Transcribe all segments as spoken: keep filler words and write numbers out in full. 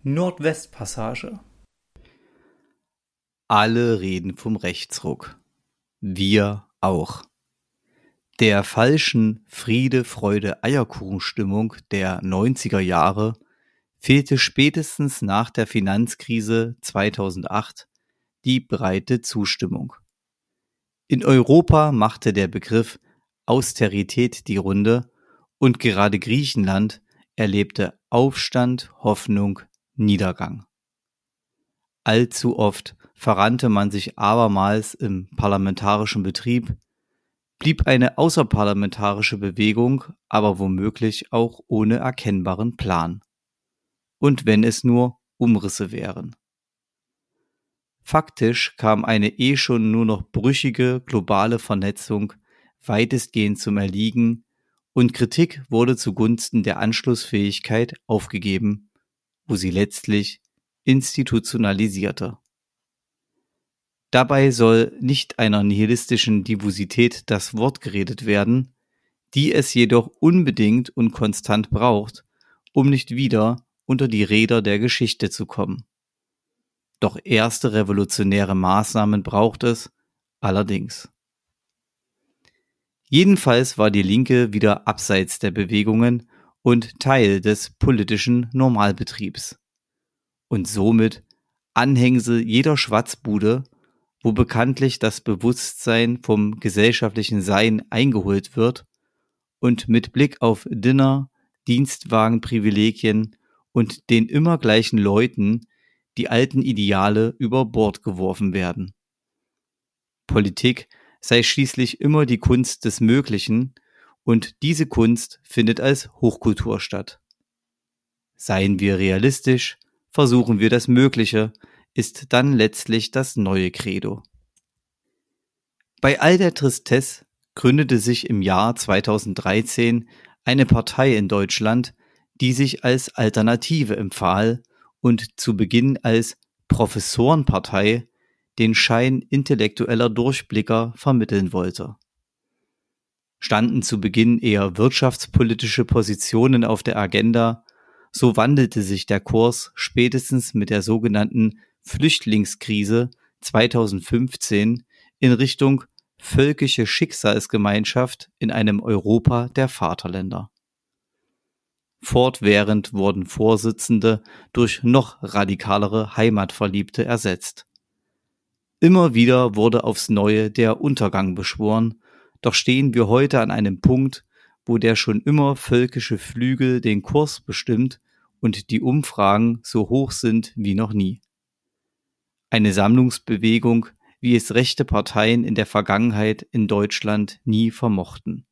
Nordwestpassage. Alle reden vom Rechtsruck. Wir auch. Der falschen Friede, Freude, Eierkuchenstimmung der neunziger Jahre fehlte spätestens nach der Finanzkrise zweitausendacht die breite Zustimmung. In Europa machte der Begriff Austerität die Runde und gerade Griechenland erlebte Aufstand, Hoffnung, Niedergang. Allzu oft verrannte man sich abermals im parlamentarischen Betrieb, blieb eine außerparlamentarische Bewegung aber womöglich auch ohne erkennbaren Plan. Und wenn es nur Umrisse wären. Faktisch kam eine eh schon nur noch brüchige globale Vernetzung weitestgehend zum Erliegen und Kritik wurde zugunsten der Anschlussfähigkeit aufgegeben, wo sie letztlich institutionalisierte. Dabei soll nicht einer nihilistischen Diffusität das Wort geredet werden, die es jedoch unbedingt und konstant braucht, um nicht wieder unter die Räder der Geschichte zu kommen. Doch erste revolutionäre Maßnahmen braucht es, allerdings. Jedenfalls war die Linke wieder abseits der Bewegungen und Teil des politischen Normalbetriebs. Und somit Anhängsel jeder Schwatzbude, wo bekanntlich das Bewusstsein vom gesellschaftlichen Sein eingeholt wird und mit Blick auf Dinner, Dienstwagenprivilegien und den immer gleichen Leuten die alten Ideale über Bord geworfen werden. Politik sei schließlich immer die Kunst des Möglichen und diese Kunst findet als Hochkultur statt. Seien wir realistisch, versuchen wir das Mögliche, ist dann letztlich das neue Credo. Bei all der Tristesse gründete sich im Jahr zweitausenddreizehn eine Partei in Deutschland, die sich als Alternative empfahl und zu Beginn als Professorenpartei den Schein intellektueller Durchblicker vermitteln wollte. Standen zu Beginn eher wirtschaftspolitische Positionen auf der Agenda, so wandelte sich der Kurs spätestens mit der sogenannten Flüchtlingskrise zweitausendfünfzehn in Richtung völkische Schicksalsgemeinschaft in einem Europa der Vaterländer. Fortwährend wurden Vorsitzende durch noch radikalere Heimatverliebte ersetzt. Immer wieder wurde aufs Neue der Untergang beschworen, doch stehen wir heute an einem Punkt, wo der schon immer völkische Flügel den Kurs bestimmt und die Umfragen so hoch sind wie noch nie. Eine Sammlungsbewegung, wie es rechte Parteien in der Vergangenheit in Deutschland nie vermochten.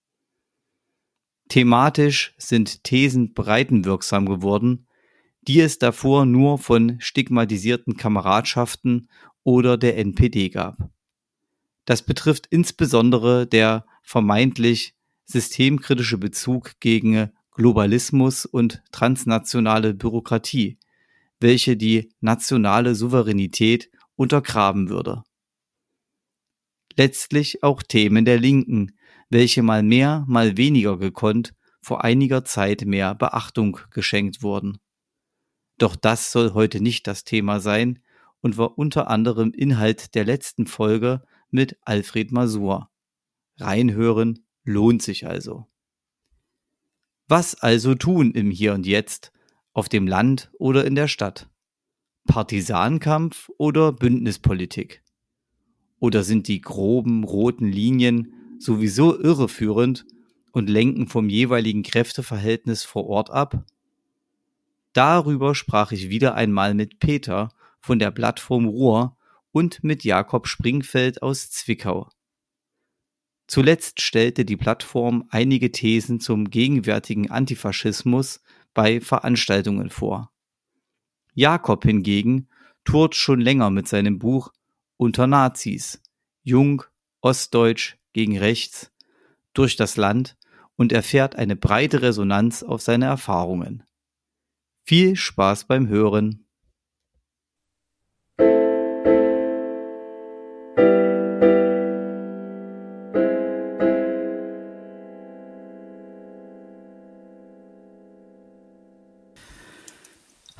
Thematisch sind Thesen breitenwirksam geworden, die es davor nur von stigmatisierten Kameradschaften oder der N P D gab. Das betrifft insbesondere der vermeintlich systemkritische Bezug gegen Globalismus und transnationale Bürokratie, welche die nationale Souveränität untergraben würde. Letztlich auch Themen der Linken, welche mal mehr, mal weniger gekonnt vor einiger Zeit mehr Beachtung geschenkt wurden. Doch das soll heute nicht das Thema sein und war unter anderem Inhalt der letzten Folge mit Alfred Masur. Reinhören lohnt sich also. Was also tun im Hier und Jetzt, auf dem Land oder in der Stadt? Partisanenkampf oder Bündnispolitik? Oder sind die groben roten Linien sowieso irreführend und lenken vom jeweiligen Kräfteverhältnis vor Ort ab? Darüber sprach ich wieder einmal mit Peter von der Plattform Ruhr und mit Jakob Springfeld aus Zwickau. Zuletzt stellte die Plattform einige Thesen zum gegenwärtigen Antifaschismus bei Veranstaltungen vor. Jakob hingegen tourt schon länger mit seinem Buch Unter Nazis, Jung, Ostdeutsch gegen Rechts, durch das Land und erfährt eine breite Resonanz auf seine Erfahrungen. Viel Spaß beim Hören!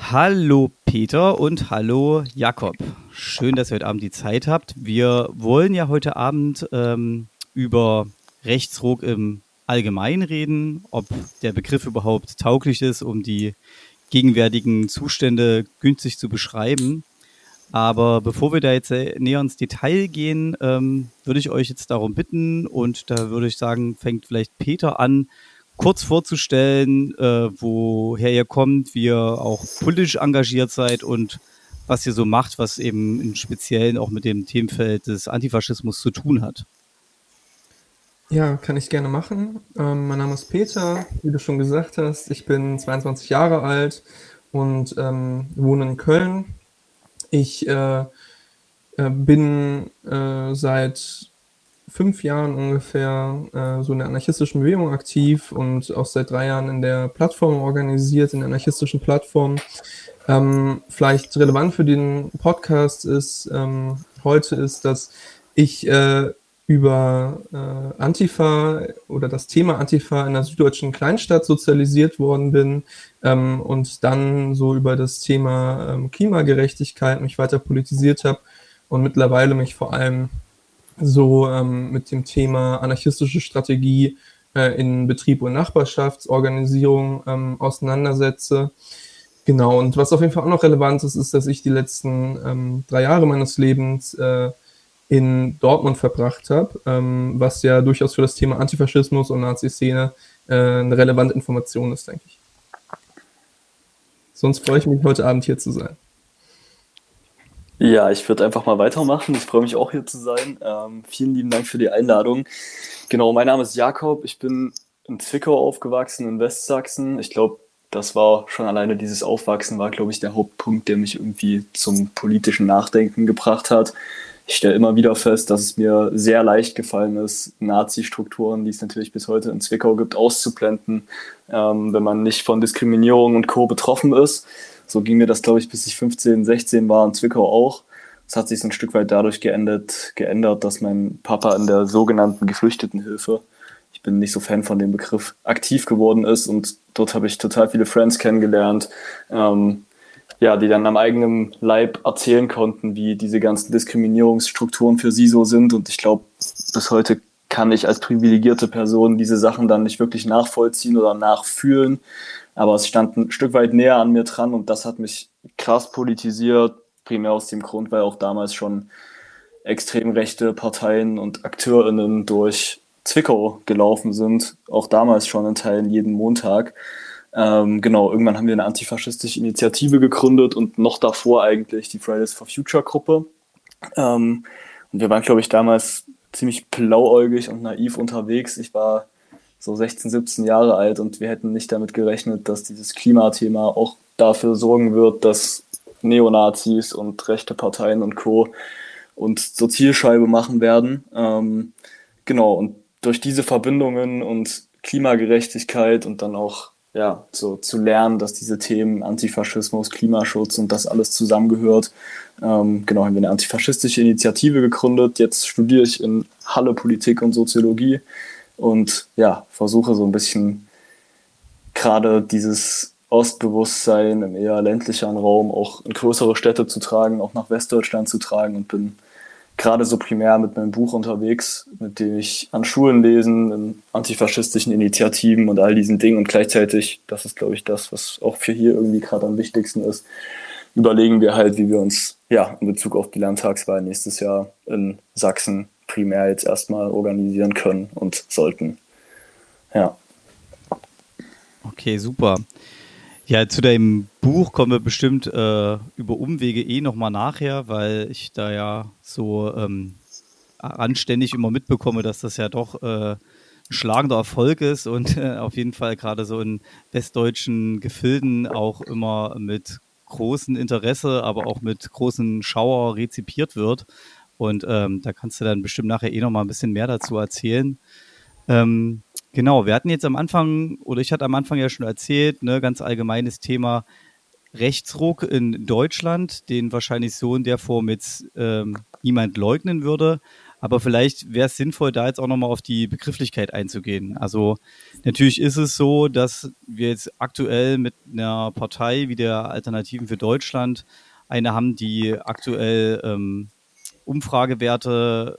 Hallo Peter und hallo Jakob. Schön, dass ihr heute Abend die Zeit habt. Wir wollen ja heute Abend ähm, über Rechtsruck im Allgemeinen reden, ob der Begriff überhaupt tauglich ist, um die gegenwärtigen Zustände günstig zu beschreiben. Aber bevor wir da jetzt näher ins Detail gehen, ähm, würde ich euch jetzt darum bitten, und da würde ich sagen, fängt vielleicht Peter an, kurz vorzustellen, äh, woher ihr kommt, wie ihr auch politisch engagiert seid und was ihr so macht, was eben im Speziellen auch mit dem Themenfeld des Antifaschismus zu tun hat. Ja, kann ich gerne machen. Ähm, mein Name ist Peter, wie du schon gesagt hast. Ich bin zweiundzwanzig Jahre alt und ähm, wohne in Köln. Ich äh, äh, bin äh, seit fünf Jahren ungefähr äh, so in der anarchistischen Bewegung aktiv und auch seit drei Jahren in der Plattform organisiert, in der anarchistischen Plattform. Ähm, vielleicht relevant für den Podcast ist ähm, heute ist, dass ich äh, über äh, Antifa oder das Thema Antifa in einer süddeutschen Kleinstadt sozialisiert worden bin ähm, und dann so über das Thema ähm, Klimagerechtigkeit mich weiter politisiert habe und mittlerweile mich vor allem so ähm, mit dem Thema anarchistische Strategie äh, in Betrieb und Nachbarschaftsorganisierung ähm, auseinandersetze. Genau, und was auf jeden Fall auch noch relevant ist, ist, dass ich die letzten ähm, drei Jahre meines Lebens äh, in Dortmund verbracht habe, ähm, was ja durchaus für das Thema Antifaschismus und Nazi-Szene äh, eine relevante Information ist, denke ich. Sonst freue ich mich, heute Abend hier zu sein. Ja, ich würde einfach mal weitermachen. Ich freue mich auch hier zu sein. Ähm, vielen lieben Dank für die Einladung. Genau, mein Name ist Jakob. Ich bin in Zwickau aufgewachsen, in Westsachsen. Ich glaube, das war schon alleine dieses Aufwachsen war, glaube ich, der Hauptpunkt, der mich irgendwie zum politischen Nachdenken gebracht hat. Ich stelle immer wieder fest, dass es mir sehr leicht gefallen ist, Nazi-Strukturen, die es natürlich bis heute in Zwickau gibt, auszublenden, ähm, wenn man nicht von Diskriminierung und Co. betroffen ist. So ging mir das, glaube ich, bis ich fünfzehn, sechzehn war in Zwickau auch. Es hat sich so ein Stück weit dadurch geändert, geändert, dass mein Papa in der sogenannten Geflüchtetenhilfe, ich bin nicht so Fan von dem Begriff, aktiv geworden ist. Und dort habe ich total viele Friends kennengelernt, ähm, ja, die dann am eigenen Leib erzählen konnten, wie diese ganzen Diskriminierungsstrukturen für sie so sind. Und ich glaube, bis heute kann ich als privilegierte Person diese Sachen dann nicht wirklich nachvollziehen oder nachfühlen. Aber es stand ein Stück weit näher an mir dran und das hat mich krass politisiert, primär aus dem Grund, weil auch damals schon extrem rechte Parteien und AkteurInnen durch Zwickau gelaufen sind, auch damals schon in Teilen jeden Montag. Ähm, genau, irgendwann haben wir eine antifaschistische Initiative gegründet und noch davor eigentlich die Fridays for Future Gruppe. Ähm, und wir waren, glaube ich, damals ziemlich blauäugig und naiv unterwegs. Ich war so sechzehn, siebzehn Jahre alt und wir hätten nicht damit gerechnet, dass dieses Klimathema auch dafür sorgen wird, dass Neonazis und rechte Parteien und Co. uns zur Zielscheibe machen werden. Ähm, genau, und durch diese Verbindungen und Klimagerechtigkeit und dann auch ja, so zu lernen, dass diese Themen Antifaschismus, Klimaschutz und das alles zusammengehört. Ähm, genau, haben wir eine antifaschistische Initiative gegründet. Jetzt studiere ich in Halle Politik und Soziologie und ja, versuche so ein bisschen gerade dieses Ostbewusstsein im eher ländlicheren Raum auch in größere Städte zu tragen, auch nach Westdeutschland zu tragen und bin gerade so primär mit meinem Buch unterwegs, mit dem ich an Schulen lesen, in antifaschistischen Initiativen und all diesen Dingen und gleichzeitig, das ist glaube ich das, was auch für hier irgendwie gerade am wichtigsten ist, überlegen wir halt, wie wir uns ja in Bezug auf die Landtagswahl nächstes Jahr in Sachsen primär jetzt erstmal organisieren können und sollten. Ja. Okay, super. Ja, zu deinem Buch kommen wir bestimmt äh, über Umwege eh nochmal nachher, weil ich da ja so ähm, anständig immer mitbekomme, dass das ja doch äh, ein schlagender Erfolg ist und äh, auf jeden Fall gerade so in westdeutschen Gefilden auch immer mit großem Interesse, aber auch mit großem Schauer rezipiert wird. Und ähm, da kannst du dann bestimmt nachher eh nochmal ein bisschen mehr dazu erzählen. Ähm, Genau, wir hatten jetzt am Anfang, oder ich hatte am Anfang ja schon erzählt, ne, ganz allgemeines Thema Rechtsruck in Deutschland, den wahrscheinlich so in der Form jetzt ähm, niemand leugnen würde. Aber vielleicht wäre es sinnvoll, da jetzt auch nochmal auf die Begrifflichkeit einzugehen. Also natürlich ist es so, dass wir jetzt aktuell mit einer Partei wie der Alternativen für Deutschland eine haben, die aktuell ähm, Umfragewerte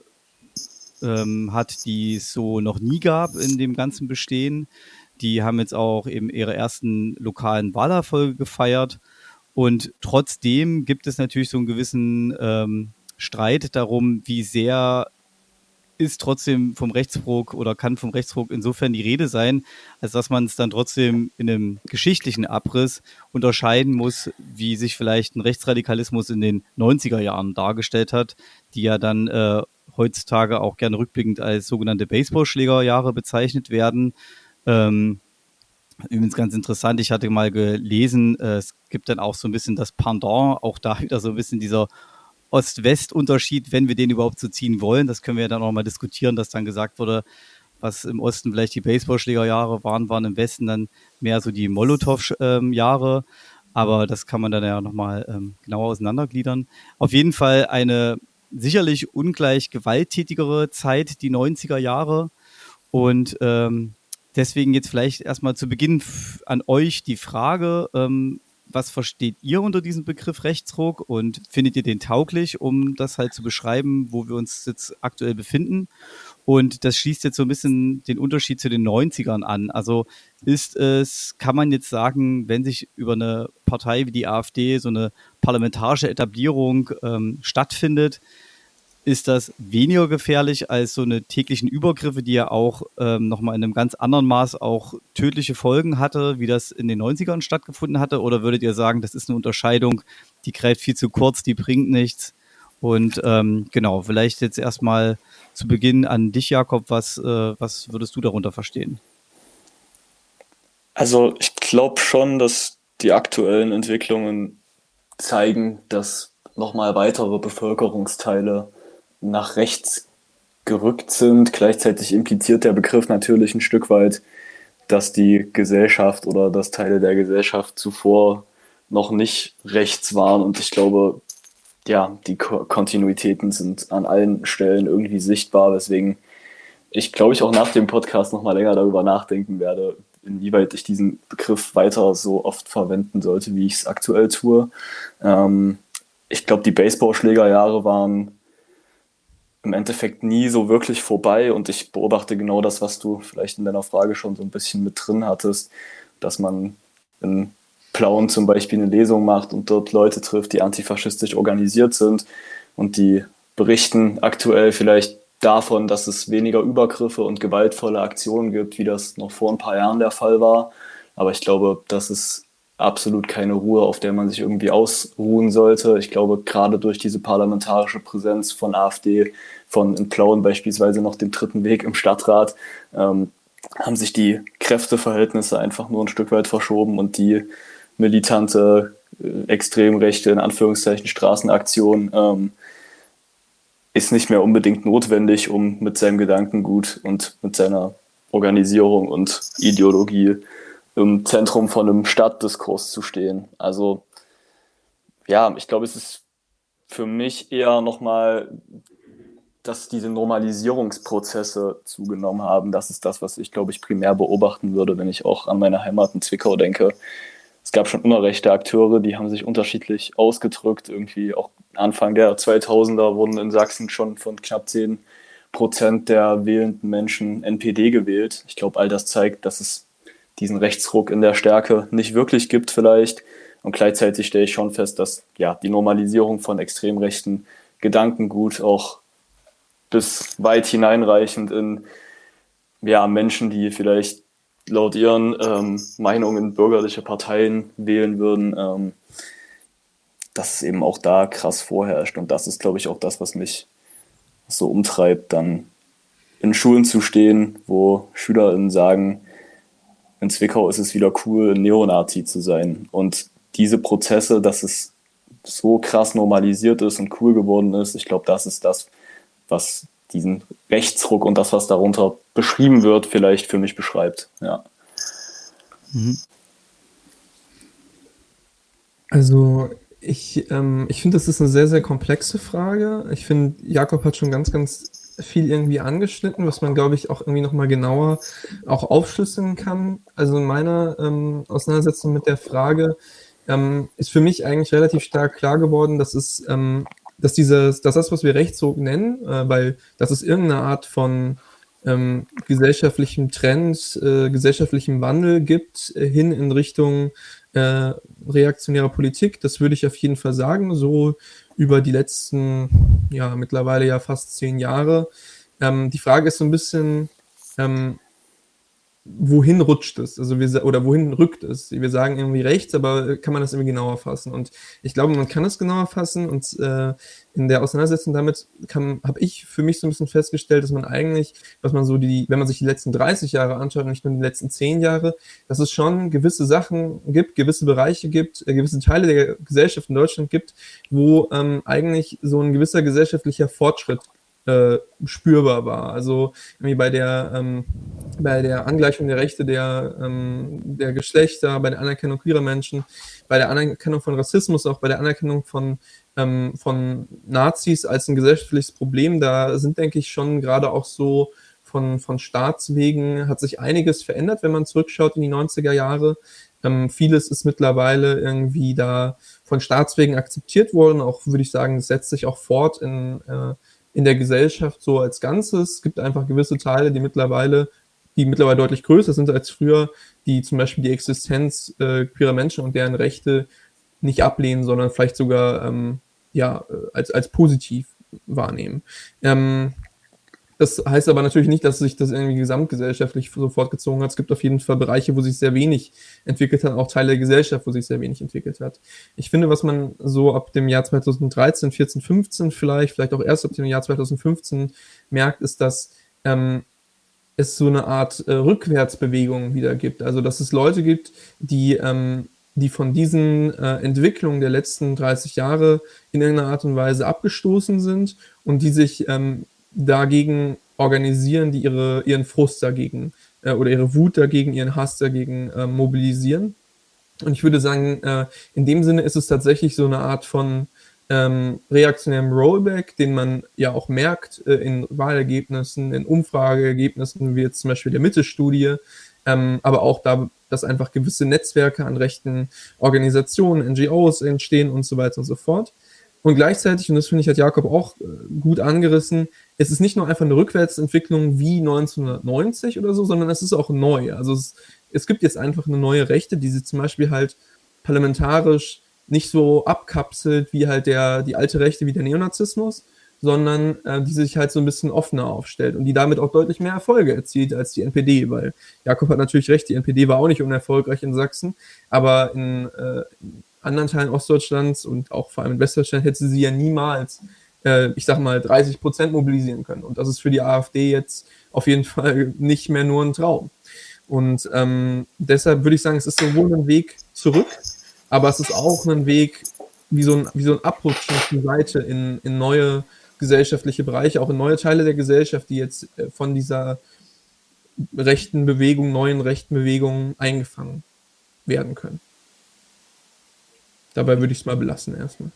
ähm, hat, die es so noch nie gab in dem ganzen Bestehen. Die haben jetzt auch eben ihre ersten lokalen Wahlerfolge gefeiert. Und trotzdem gibt es natürlich so einen gewissen ähm, Streit darum, wie sehr ist trotzdem vom Rechtsruck oder kann vom Rechtsruck insofern die Rede sein, als dass man es dann trotzdem in einem geschichtlichen Abriss unterscheiden muss, wie sich vielleicht ein Rechtsradikalismus in den neunziger Jahren dargestellt hat, die ja dann äh, heutzutage auch gerne rückblickend als sogenannte Baseballschlägerjahre bezeichnet werden. Ähm, übrigens ganz interessant, ich hatte mal gelesen, äh, es gibt dann auch so ein bisschen das Pendant, auch da wieder so ein bisschen dieser Ost-West-Unterschied, wenn wir den überhaupt so ziehen wollen. Das können wir ja dann auch mal diskutieren, dass dann gesagt wurde, was im Osten vielleicht die Baseballschlägerjahre waren, waren im Westen dann mehr so die Molotow-Jahre. Aber das kann man dann ja nochmal ähm, genauer auseinandergliedern. Auf jeden Fall eine sicherlich ungleich gewalttätigere Zeit, die neunziger Jahre. Und ähm, deswegen jetzt vielleicht erstmal zu Beginn an euch die Frage, ähm, was versteht ihr unter diesem Begriff Rechtsruck und findet ihr den tauglich, um das halt zu beschreiben, wo wir uns jetzt aktuell befinden? Und das schließt jetzt so ein bisschen den Unterschied zu den neunzigern an. Also ist es, kann man jetzt sagen, wenn sich über eine Partei wie die AfD so eine parlamentarische Etablierung ähm, stattfindet, ist das weniger gefährlich als so eine täglichen Übergriffe, die ja auch ähm, nochmal in einem ganz anderen Maß auch tödliche Folgen hatte, wie das in den neunzigern stattgefunden hatte? Oder würdet ihr sagen, das ist eine Unterscheidung, die greift viel zu kurz, die bringt nichts? Und ähm, genau, vielleicht jetzt erstmal zu Beginn an dich, Jakob, was, äh, was würdest du darunter verstehen? Also ich glaube schon, dass die aktuellen Entwicklungen zeigen, dass nochmal weitere Bevölkerungsteile nach rechts gerückt sind. Gleichzeitig impliziert der Begriff natürlich ein Stück weit, dass die Gesellschaft oder dass Teile der Gesellschaft zuvor noch nicht rechts waren. Und ich glaube, ja, die Ko- Kontinuitäten sind an allen Stellen irgendwie sichtbar, weswegen ich, glaube ich, auch nach dem Podcast noch mal länger darüber nachdenken werde, inwieweit ich diesen Begriff weiter so oft verwenden sollte, wie ich es aktuell tue. Ähm, ich glaube, die Baseballschlägerjahre waren im Endeffekt nie so wirklich vorbei und ich beobachte genau das, was du vielleicht in deiner Frage schon so ein bisschen mit drin hattest, dass man in Plauen zum Beispiel eine Lesung macht und dort Leute trifft, die antifaschistisch organisiert sind und die berichten aktuell vielleicht davon, dass es weniger Übergriffe und gewaltvolle Aktionen gibt, wie das noch vor ein paar Jahren der Fall war. Aber ich glaube, das ist absolut keine Ruhe, auf der man sich irgendwie ausruhen sollte. Ich glaube, gerade durch diese parlamentarische Präsenz von AfD, von in Plauen beispielsweise noch dem dritten Weg im Stadtrat, ähm, haben sich die Kräfteverhältnisse einfach nur ein Stück weit verschoben und die militante, äh, extrem rechte, in Anführungszeichen, Straßenaktion ähm, ist nicht mehr unbedingt notwendig, um mit seinem Gedankengut und mit seiner Organisierung und Ideologie im Zentrum von einem Stadtdiskurs zu stehen. Also ja, ich glaube, es ist für mich eher nochmal, dass diese Normalisierungsprozesse zugenommen haben. Das ist das, was ich, glaube ich, primär beobachten würde, wenn ich auch an meine Heimat in Zwickau denke. Es gab schon immer rechte Akteure, die haben sich unterschiedlich ausgedrückt. Irgendwie auch Anfang der zweitausender wurden in Sachsen schon von knapp zehn Prozent der wählenden Menschen N P D gewählt. Ich glaube, all das zeigt, dass es diesen Rechtsruck in der Stärke nicht wirklich gibt vielleicht. Und gleichzeitig stelle ich schon fest, dass ja die Normalisierung von extrem rechten Gedankengut auch bis weit hineinreichend in ja, Menschen, die vielleicht laut ihren ähm, Meinungen bürgerliche Parteien wählen würden, ähm, dass es eben auch da krass vorherrscht. Und das ist, glaube ich, auch das, was mich so umtreibt, dann in Schulen zu stehen, wo SchülerInnen sagen, in Zwickau ist es wieder cool, ein Neonazi zu sein. Und diese Prozesse, dass es so krass normalisiert ist und cool geworden ist, ich glaube, das ist das, was diesen Rechtsruck und das, was darunter beschrieben wird, vielleicht für mich beschreibt. Ja. Mhm. Also ich, ähm, ich finde, das ist eine sehr, sehr komplexe Frage. Ich finde, Jakob hat schon ganz, ganz viel irgendwie angeschnitten, was man, glaube ich, auch irgendwie nochmal genauer auch aufschlüsseln kann. Also in meiner ähm, Auseinandersetzung mit der Frage ähm, ist für mich eigentlich relativ stark klar geworden, dass es, ähm, dass dieses, dass das, was wir Rechtsruck nennen, äh, weil das ist irgendeine Art von ähm, gesellschaftlichem Trend, äh, gesellschaftlichem Wandel gibt, äh, hin in Richtung äh, reaktionärer Politik. Das würde ich auf jeden Fall sagen, so über die letzten, ja, mittlerweile ja fast zehn Jahre. Ähm, die Frage ist so ein bisschen, ähm, wohin rutscht es? Also wir, oder wohin rückt es? Wir sagen irgendwie rechts, aber kann man das irgendwie genauer fassen? Und ich glaube, man kann es genauer fassen und äh, in der Auseinandersetzung damit habe ich für mich so ein bisschen festgestellt, dass man eigentlich, was man so die, wenn man sich die letzten dreißig Jahre anschaut und nicht nur die letzten zehn Jahre, dass es schon gewisse Sachen gibt, gewisse Bereiche gibt, äh, gewisse Teile der Gesellschaft in Deutschland gibt, wo ähm, eigentlich so ein gewisser gesellschaftlicher Fortschritt äh, spürbar war. Also irgendwie bei der, ähm, bei der Angleichung der Rechte der, ähm, der Geschlechter, bei der Anerkennung queerer Menschen, bei der Anerkennung von Rassismus, auch bei der Anerkennung von, ähm, von Nazis als ein gesellschaftliches Problem, da sind, denke ich, schon gerade auch so von, von Staatswegen hat sich einiges verändert, wenn man zurückschaut in die neunziger Jahre. Ähm, vieles ist mittlerweile irgendwie da von Staatswegen akzeptiert worden, auch würde ich sagen, es setzt sich auch fort in äh, in der Gesellschaft so als Ganzes. Es gibt einfach gewisse Teile, die mittlerweile, die mittlerweile deutlich größer sind als früher, die zum Beispiel die Existenz äh, queerer Menschen und deren Rechte nicht ablehnen, sondern vielleicht sogar ähm, ja, als, als positiv wahrnehmen. Ähm, das heißt aber natürlich nicht, dass sich das irgendwie gesamtgesellschaftlich so fortgezogen hat. Es gibt auf jeden Fall Bereiche, wo sich sehr wenig entwickelt hat, auch Teile der Gesellschaft, wo sich sehr wenig entwickelt hat. Ich finde, was man so ab dem Jahr zweitausenddreizehn, vierzehn, fünfzehn vielleicht, vielleicht auch erst ab dem Jahr zweitausendfünfzehn merkt, ist, dass ähm, es so eine Art äh, Rückwärtsbewegung wieder gibt. Also, dass es Leute gibt, die, ähm, die von diesen äh, Entwicklungen der letzten dreißig Jahre in irgendeiner Art und Weise abgestoßen sind und die sich ähm, dagegen organisieren, die ihre, ihren Frust dagegen äh, oder ihre Wut dagegen, ihren Hass dagegen äh, mobilisieren. Und ich würde sagen, äh, in dem Sinne ist es tatsächlich so eine Art von ähm, reaktionärem Rollback, den man ja auch merkt äh, in Wahlergebnissen, in Umfrageergebnissen, wie jetzt zum Beispiel der Mitte-Studie, ähm, aber auch da, dass einfach gewisse Netzwerke an rechten Organisationen, N G Os entstehen und so weiter und so fort. Und gleichzeitig, und das finde ich, hat Jakob auch äh, gut angerissen, es ist nicht nur einfach eine Rückwärtsentwicklung wie neunzehnhundertneunzig oder so, sondern es ist auch neu. Also es, es gibt jetzt einfach eine neue Rechte, die sie zum Beispiel halt parlamentarisch nicht so abkapselt wie halt der, die alte Rechte wie der Neonazismus, sondern äh, die sich halt so ein bisschen offener aufstellt und die damit auch deutlich mehr Erfolge erzielt als die N P D, weil Jakob hat natürlich recht, die N P D war auch nicht unerfolgreich in Sachsen, aber in, äh, in anderen Teilen Ostdeutschlands und auch vor allem in Westdeutschland hätte sie ja niemals, äh, ich sag mal, dreißig Prozent mobilisieren können. Und das ist für die AfD jetzt auf jeden Fall nicht mehr nur ein Traum. Und ähm, deshalb würde ich sagen, es ist sowohl ein Weg zurück, aber es ist auch ein Weg, wie so ein, wie so ein Abrutschen zur Seite in, in neue gesellschaftliche Bereiche, auch in neue Teile der Gesellschaft, die jetzt äh, von dieser rechten Bewegung, neuen rechten Bewegungen eingefangen werden können. Dabei würde ich es mal belassen erstmal.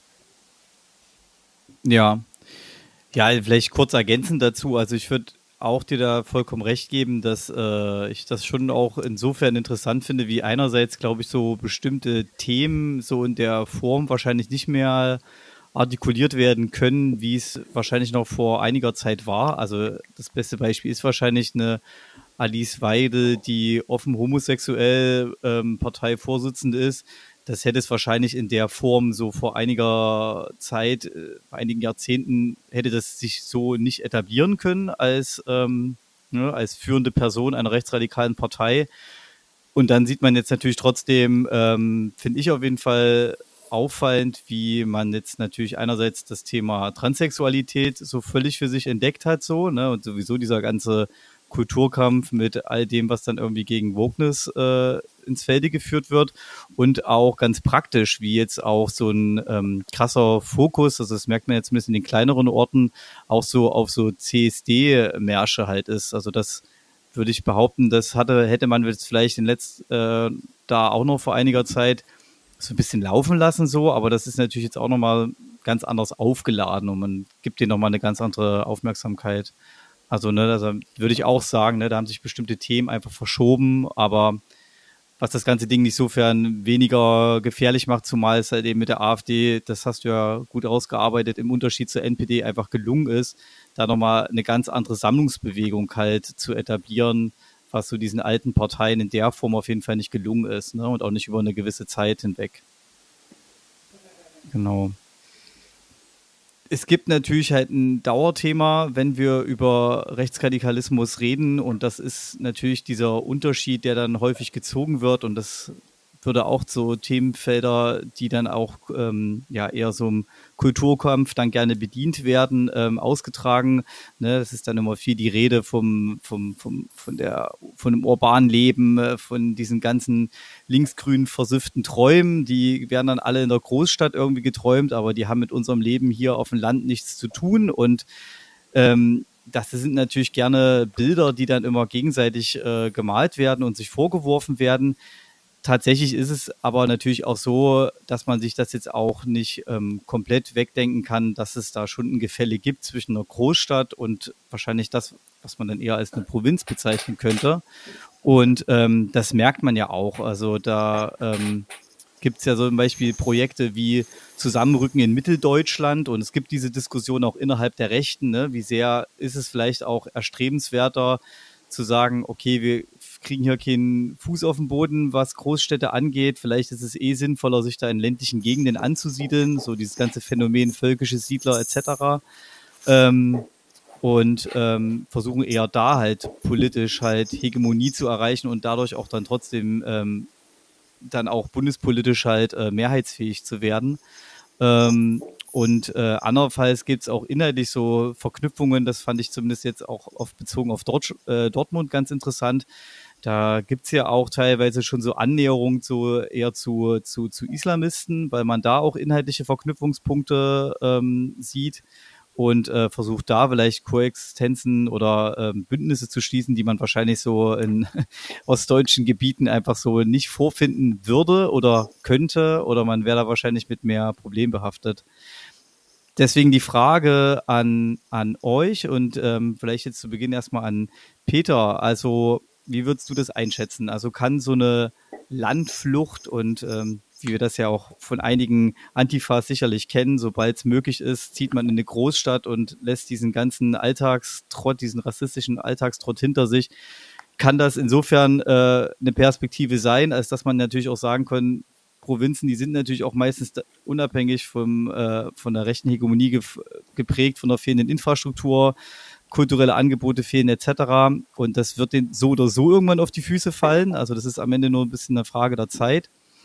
Ja. Ja, vielleicht kurz ergänzend dazu. Also ich würde auch dir da vollkommen recht geben, dass äh, ich das schon auch insofern interessant finde, wie einerseits, glaube ich, so bestimmte Themen so in der Form wahrscheinlich nicht mehr artikuliert werden können, wie es wahrscheinlich noch vor einiger Zeit war. Also das beste Beispiel ist wahrscheinlich eine Alice Weidel, die offen homosexuell ähm, Parteivorsitzende ist. Das hätte es wahrscheinlich in der Form so vor einiger Zeit, äh, vor einigen Jahrzehnten, hätte das sich so nicht etablieren können als, ähm, ne, als führende Person einer rechtsradikalen Partei. Und dann sieht man jetzt natürlich trotzdem, ähm, finde ich auf jeden Fall auffallend, wie man jetzt natürlich einerseits das Thema Transsexualität so völlig für sich entdeckt hat, so, ne, und sowieso dieser ganze Kulturkampf mit all dem, was dann irgendwie gegen Wokeness äh, ins Felde geführt wird und auch ganz praktisch, wie jetzt auch so ein ähm, krasser Fokus, also das merkt man jetzt zumindest in den kleineren Orten, auch so auf so C S D-Märsche halt ist. Also das würde ich behaupten, das hatte hätte man jetzt vielleicht in letzt äh, da auch noch vor einiger Zeit so ein bisschen laufen lassen so, aber das ist natürlich jetzt auch nochmal ganz anders aufgeladen und man gibt denen nochmal eine ganz andere Aufmerksamkeit. Also, ne, also würde ich auch sagen, ne, da haben sich bestimmte Themen einfach verschoben, aber was das ganze Ding nicht sofern weniger gefährlich macht, zumal es halt eben mit der AfD, das hast du ja gut ausgearbeitet, im Unterschied zur N P D einfach gelungen ist, da nochmal eine ganz andere Sammlungsbewegung halt zu etablieren, was so diesen alten Parteien in der Form auf jeden Fall nicht gelungen ist, ne, und auch nicht über eine gewisse Zeit hinweg. Genau. Es gibt natürlich halt ein Dauerthema, wenn wir über Rechtsradikalismus reden, und das ist natürlich dieser Unterschied, der dann häufig gezogen wird, und das würde auch so Themenfelder, die dann auch ähm, ja eher so im Kulturkampf dann gerne bedient werden, ähm, ausgetragen. Ne, das ist dann immer viel die Rede vom, vom, vom, von der, von dem urbanen Leben, äh, von diesen ganzen linksgrünen versüfften Träumen. Die werden dann alle in der Großstadt irgendwie geträumt, aber die haben mit unserem Leben hier auf dem Land nichts zu tun. Und ähm, das sind natürlich gerne Bilder, die dann immer gegenseitig äh, gemalt werden und sich vorgeworfen werden. Tatsächlich ist es aber natürlich auch so, dass man sich das jetzt auch nicht ähm, komplett wegdenken kann, dass es da schon ein Gefälle gibt zwischen einer Großstadt und wahrscheinlich das, was man dann eher als eine Provinz bezeichnen könnte. Und ähm, das merkt man ja auch. Also da ähm, gibt es ja so zum Beispiel Projekte wie Zusammenrücken in Mitteldeutschland, und es gibt diese Diskussion auch innerhalb der Rechten, ne? Wie sehr ist es vielleicht auch erstrebenswerter zu sagen, okay, wir kriegen hier keinen Fuß auf den Boden, was Großstädte angeht. Vielleicht ist es eh sinnvoller, sich da in ländlichen Gegenden anzusiedeln, so dieses ganze Phänomen völkische Siedler et cetera. Ähm, und ähm, versuchen eher da halt politisch halt Hegemonie zu erreichen und dadurch auch dann trotzdem ähm, dann auch bundespolitisch halt äh, mehrheitsfähig zu werden. Ähm, Und äh, andernfalls gibt es auch inhaltlich so Verknüpfungen, das fand ich zumindest jetzt auch oft bezogen auf Dort, äh, Dortmund ganz interessant. Da gibt es ja auch teilweise schon so Annäherungen zu, eher zu, zu, zu Islamisten, weil man da auch inhaltliche Verknüpfungspunkte ähm, sieht und äh, versucht da vielleicht Koexistenzen oder ähm, Bündnisse zu schließen, die man wahrscheinlich so in ostdeutschen Gebieten einfach so nicht vorfinden würde oder könnte, oder man wäre da wahrscheinlich mit mehr Problem behaftet. Deswegen die Frage an, an euch und ähm, vielleicht jetzt zu Beginn erstmal an Peter. Also wie würdest du das einschätzen? Also kann so eine Landflucht und ähm, wie wir das ja auch von einigen Antifas sicherlich kennen, sobald es möglich ist, zieht man in eine Großstadt und lässt diesen ganzen Alltagstrott, diesen rassistischen Alltagstrott hinter sich. Kann das insofern äh, eine Perspektive sein, als dass man natürlich auch sagen kann, Provinzen, die sind natürlich auch meistens unabhängig vom, äh, von der rechten Hegemonie gef- geprägt, von der fehlenden Infrastruktur, kulturelle Angebote fehlen et cetera. Und das wird denen so oder so irgendwann auf die Füße fallen. Also das ist am Ende nur ein bisschen eine Frage der Zeit.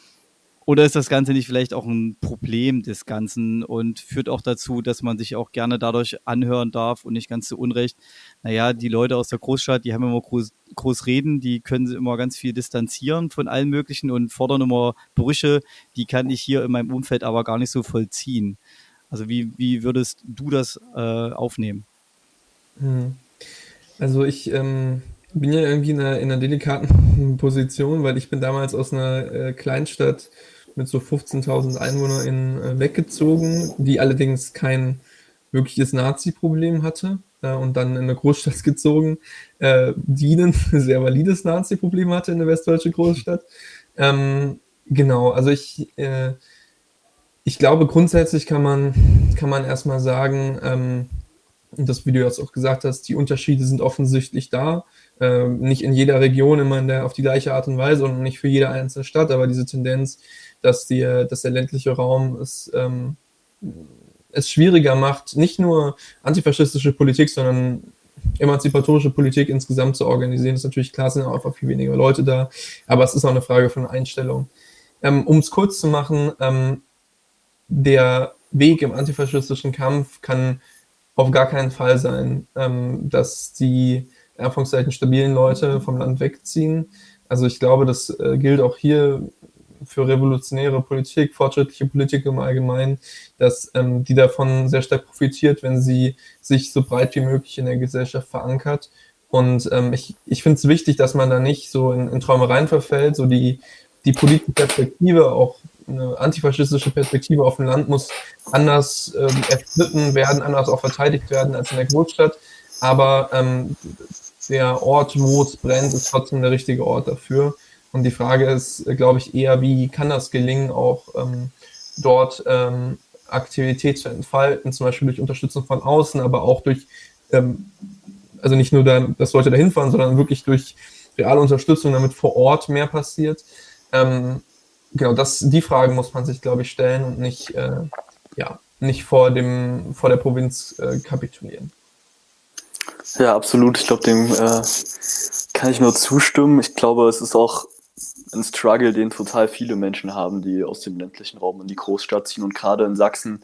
Oder ist das Ganze nicht vielleicht auch ein Problem des Ganzen und führt auch dazu, dass man sich auch gerne dadurch anhören darf und nicht ganz zu Unrecht, naja, die Leute aus der Großstadt, die haben immer groß, groß reden, die können sie immer ganz viel distanzieren von allen möglichen und fordern immer Brüche, die kann ich hier in meinem Umfeld aber gar nicht so vollziehen. Also wie, wie würdest du das äh, aufnehmen? Also ich ähm, bin ja irgendwie in einer, in einer delikaten Position, weil ich bin damals aus einer äh, Kleinstadt mit so fünfzehntausend EinwohnerInnen äh, weggezogen, die allerdings kein wirkliches Nazi-Problem hatte äh, und dann in eine Großstadt gezogen, äh, die ein sehr valides Nazi-Problem hatte in eine westdeutsche Großstadt. Ähm, genau, also ich, äh, ich glaube, grundsätzlich kann man, kann man erstmal sagen, ähm, und das, wie du jetzt auch gesagt hast, die Unterschiede sind offensichtlich da. Ähm, nicht in jeder Region immer in der, auf die gleiche Art und Weise und nicht für jede einzelne Stadt, aber diese Tendenz, dass, die, dass der ländliche Raum es, ähm, es schwieriger macht, nicht nur antifaschistische Politik, sondern emanzipatorische Politik insgesamt zu organisieren, ist natürlich klar, sind auch viel weniger Leute da, aber es ist auch eine Frage von Einstellung. Ähm, um es kurz zu machen, ähm, der Weg im antifaschistischen Kampf kann auf gar keinen Fall sein, ähm, dass die in Anführungszeichen stabilen Leute vom Land wegziehen. Also ich glaube, das äh, gilt auch hier für revolutionäre Politik, fortschrittliche Politik im Allgemeinen, dass ähm, die davon sehr stark profitiert, wenn sie sich so breit wie möglich in der Gesellschaft verankert. Und ähm, ich, ich finde es wichtig, dass man da nicht so in, in Träumereien verfällt, so die, die politische Perspektive auch eine antifaschistische Perspektive auf dem Land muss anders ähm, erstritten werden, anders auch verteidigt werden als in der Großstadt. Aber ähm, der Ort, wo es brennt, ist trotzdem der richtige Ort dafür. Und die Frage ist, glaube ich, eher, wie kann das gelingen, auch ähm, dort ähm, Aktivität zu entfalten, zum Beispiel durch Unterstützung von außen, aber auch durch, ähm, also nicht nur, da, dass Leute dahin fahren, sondern wirklich durch reale Unterstützung, damit vor Ort mehr passiert. Ähm, genau, das, die Fragen muss man sich, glaube ich, stellen und nicht, äh, ja, nicht vor dem, vor der Provinz äh, kapitulieren. Ja, absolut. Ich glaube, dem äh, kann ich nur zustimmen. Ich glaube, es ist auch ein Struggle, den total viele Menschen haben, die aus dem ländlichen Raum in die Großstadt ziehen. Und gerade in Sachsen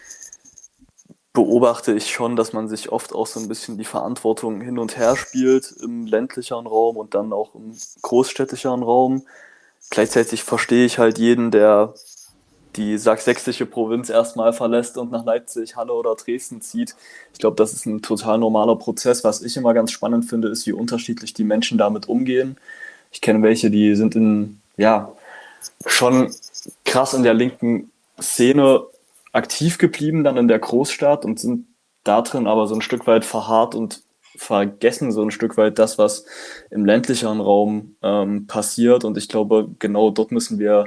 beobachte ich schon, dass man sich oft auch so ein bisschen die Verantwortung hin und her spielt im ländlicheren Raum und dann auch im großstädtischeren Raum. Gleichzeitig verstehe ich halt jeden, der die sächsische Provinz erstmal verlässt und nach Leipzig, Halle oder Dresden zieht. Ich glaube, das ist ein total normaler Prozess. Was ich immer ganz spannend finde, ist, wie unterschiedlich die Menschen damit umgehen. Ich kenne welche, die sind in, ja, schon krass in der linken Szene aktiv geblieben, dann in der Großstadt und sind da drin aber so ein Stück weit verharrt und vergessen so ein Stück weit das, was im ländlicheren Raum ähm, passiert. Und ich glaube, genau dort müssen wir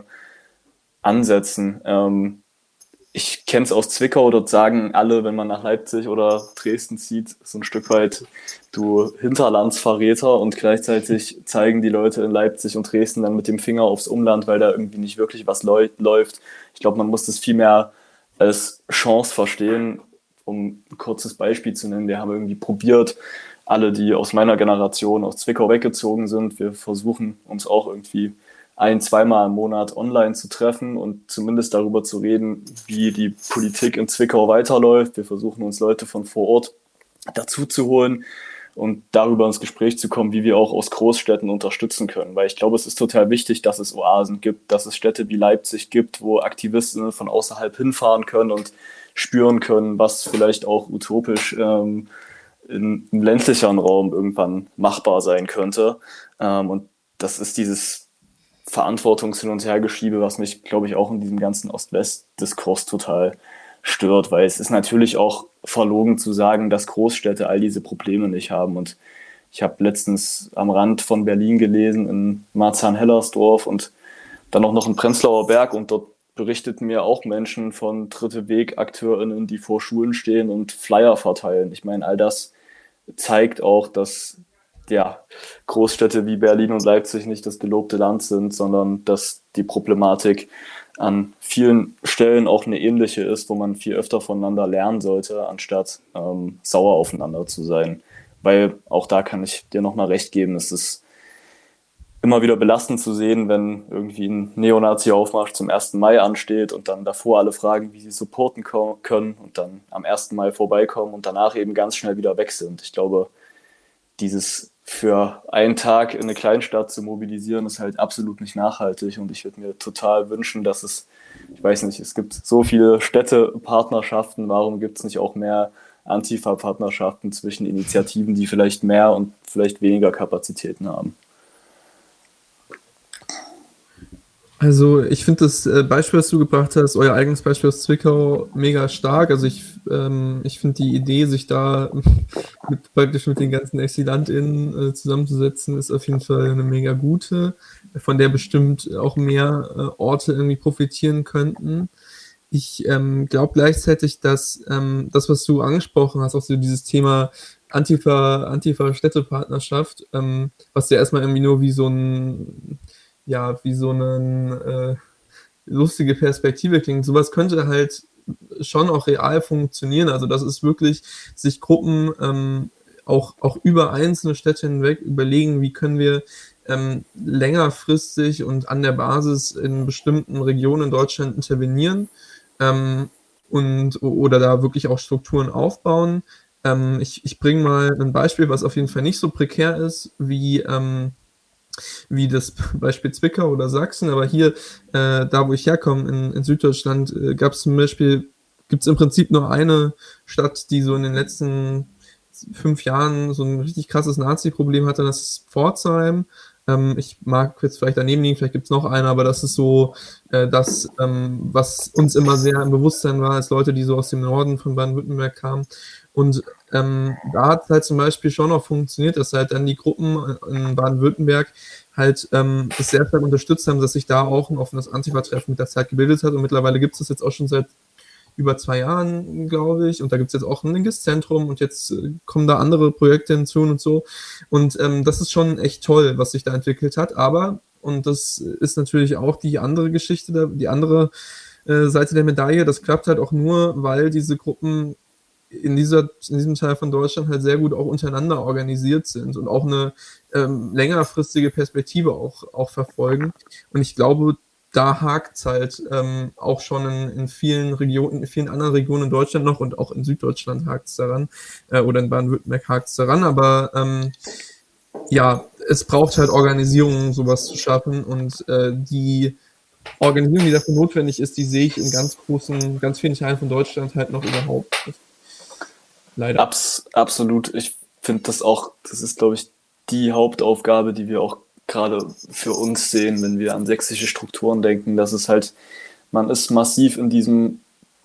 ansetzen. Ähm, ich kenne es aus Zwickau, dort sagen alle, wenn man nach Leipzig oder Dresden zieht, so ein Stück weit, du Hinterlandsverräter, und gleichzeitig zeigen die Leute in Leipzig und Dresden dann mit dem Finger aufs Umland, weil da irgendwie nicht wirklich was leu- läuft. Ich glaube, man muss das viel mehr als Chance verstehen. Um ein kurzes Beispiel zu nennen, wir haben irgendwie probiert, alle, die aus meiner Generation aus Zwickau weggezogen sind, wir versuchen uns auch irgendwie ein-, zweimal im Monat online zu treffen und zumindest darüber zu reden, wie die Politik in Zwickau weiterläuft. Wir versuchen uns Leute von vor Ort dazu zu holen und darüber ins Gespräch zu kommen, wie wir auch aus Großstädten unterstützen können. Weil ich glaube, es ist total wichtig, dass es Oasen gibt, dass es Städte wie Leipzig gibt, wo Aktivisten von außerhalb hinfahren können und spüren können, was vielleicht auch utopisch ähm, in, im ländlicheren Raum irgendwann machbar sein könnte. Ähm, und das ist dieses Verantwortungs-Hin- und Hergeschiebe, was mich, glaube ich, auch in diesem ganzen Ost-West-Diskurs total stört, weil es ist natürlich auch verlogen zu sagen, dass Großstädte all diese Probleme nicht haben. Und ich habe letztens am Rand von Berlin gelesen, in Marzahn-Hellersdorf und dann auch noch in Prenzlauer Berg, und dort berichteten mir auch Menschen von Dritte-Weg-AkteurInnen, die vor Schulen stehen und Flyer verteilen. Ich meine, all das zeigt auch, dass ja, Großstädte wie Berlin und Leipzig nicht das gelobte Land sind, sondern dass die Problematik an vielen Stellen auch eine ähnliche ist, wo man viel öfter voneinander lernen sollte, anstatt ähm, sauer aufeinander zu sein. Weil auch da kann ich dir nochmal recht geben, es ist immer wieder belastend zu sehen, wenn irgendwie ein Neonazi-Aufmarsch zum ersten Mai ansteht und dann davor alle fragen, wie sie supporten ko- können und dann am ersten Mai vorbeikommen und danach eben ganz schnell wieder weg sind. Ich glaube, dieses für einen Tag in eine Kleinstadt zu mobilisieren, ist halt absolut nicht nachhaltig, und ich würde mir total wünschen, dass es, ich weiß nicht, es gibt so viele Städtepartnerschaften, warum gibt es nicht auch mehr Antifa-Partnerschaften zwischen Initiativen, die vielleicht mehr und vielleicht weniger Kapazitäten haben? Also ich finde das äh, Beispiel, das du gebracht hast, euer eigenes Beispiel aus Zwickau, mega stark. Also ich, ähm, ich finde die Idee, sich da mit, praktisch mit den ganzen ExilantInnen äh, zusammenzusetzen, ist auf jeden Fall eine mega gute, von der bestimmt auch mehr äh, Orte irgendwie profitieren könnten. Ich ähm, glaube gleichzeitig, dass ähm, das, was du angesprochen hast, auch so dieses Thema Antifa, Antifa-Städtepartnerschaft, ähm, was ja erstmal irgendwie nur wie so ein ja, wie so eine äh, lustige Perspektive klingt. Sowas könnte halt schon auch real funktionieren. Also das ist wirklich, sich Gruppen ähm, auch, auch über einzelne Städte hinweg überlegen, wie können wir ähm, längerfristig und an der Basis in bestimmten Regionen in Deutschland intervenieren ähm, und oder da wirklich auch Strukturen aufbauen. Ähm, ich ich bringe mal ein Beispiel, was auf jeden Fall nicht so prekär ist, wie ähm, wie das Beispiel Zwickau oder Sachsen, aber hier, äh, da wo ich herkomme, in, in Süddeutschland, äh, gab es zum Beispiel, gibt es im Prinzip nur eine Stadt, die so in den letzten fünf Jahren so ein richtig krasses Nazi-Problem hatte, das ist Pforzheim. Ähm, ich mag jetzt vielleicht daneben liegen, vielleicht gibt es noch eine, aber das ist so äh, das, ähm, was uns immer sehr im Bewusstsein war, als Leute, die so aus dem Norden von Baden-Württemberg kamen. Und ähm, da hat es halt zum Beispiel schon noch funktioniert, dass halt dann die Gruppen in Baden-Württemberg halt ähm, es sehr stark unterstützt haben, dass sich da auch ein offenes Antifa-Treffen mit der Zeit gebildet hat. Und mittlerweile gibt es das jetzt auch schon seit über zwei Jahren, glaube ich. Und da gibt es jetzt auch ein linkes Zentrum und jetzt äh, kommen da andere Projekte hinzu und so. Und ähm, das ist schon echt toll, was sich da entwickelt hat. Aber, und das ist natürlich auch die andere Geschichte, die andere äh, Seite der Medaille, das klappt halt auch nur, weil diese Gruppen in, dieser, in diesem Teil von Deutschland halt sehr gut auch untereinander organisiert sind und auch eine ähm, längerfristige Perspektive auch, auch verfolgen. Und ich glaube, da hakt es halt ähm, auch schon in, in vielen Regionen, in vielen anderen Regionen in Deutschland noch und auch in Süddeutschland hakt es daran, äh, oder in Baden-Württemberg hakt es daran, aber ähm, ja, es braucht halt Organisierung, um sowas zu schaffen, und äh, die Organisierung, die dafür notwendig ist, die sehe ich in ganz großen, ganz vielen Teilen von Deutschland halt noch überhaupt nicht. Leider. Abs- absolut. Ich finde das auch, das ist, glaube ich, die Hauptaufgabe, die wir auch gerade für uns sehen, wenn wir an sächsische Strukturen denken. Das ist halt, man ist massiv in diesem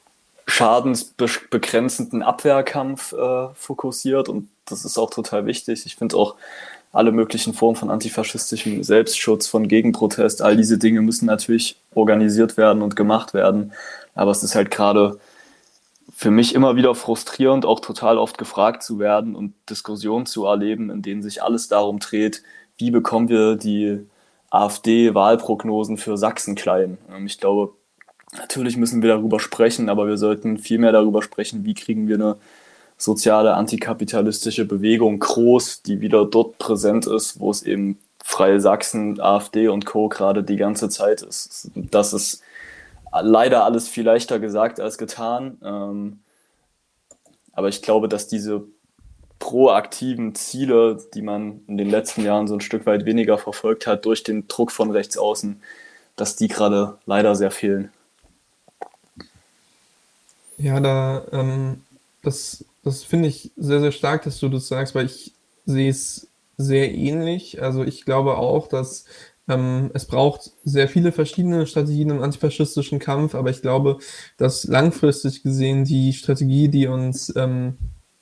schadensbegrenzenden Abwehrkampf äh, fokussiert, und das ist auch total wichtig. Ich finde auch alle möglichen Formen von antifaschistischem Selbstschutz, von Gegenprotest, all diese Dinge müssen natürlich organisiert werden und gemacht werden. Aber es ist halt gerade für mich immer wieder frustrierend, auch total oft gefragt zu werden und Diskussionen zu erleben, in denen sich alles darum dreht, wie bekommen wir die AfD-Wahlprognosen für Sachsen klein. Ich glaube, natürlich müssen wir darüber sprechen, aber wir sollten viel mehr darüber sprechen, wie kriegen wir eine soziale, antikapitalistische Bewegung groß, die wieder dort präsent ist, wo es eben Freie Sachsen, AfD und Co. gerade die ganze Zeit ist. Das ist leider alles viel leichter gesagt als getan. Ähm, aber ich glaube, dass diese proaktiven Ziele, die man in den letzten Jahren so ein Stück weit weniger verfolgt hat, durch den Druck von rechts außen, dass die gerade leider sehr fehlen. Ja, da, ähm, das, das finde ich sehr, sehr stark, dass du das sagst, weil ich sehe es sehr ähnlich. Also ich glaube auch, dass ähm, es braucht sehr viele verschiedene Strategien im antifaschistischen Kampf, aber ich glaube, dass langfristig gesehen die Strategie, die uns, ähm,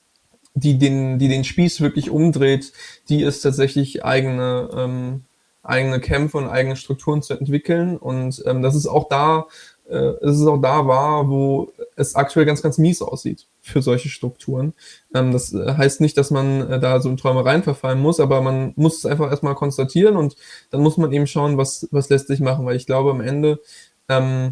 die den, die den Spieß wirklich umdreht, die ist tatsächlich eigene, ähm, eigene Kämpfe und eigene Strukturen zu entwickeln. Und ähm, das ist auch da, äh, es ist auch da wahr, wo es aktuell ganz, ganz mies aussieht für solche Strukturen. Ähm, das heißt nicht, dass man äh, da so in Träumereien verfallen muss, aber man muss es einfach erstmal konstatieren, und dann muss man eben schauen, was, was lässt sich machen, weil ich glaube, am Ende, ähm,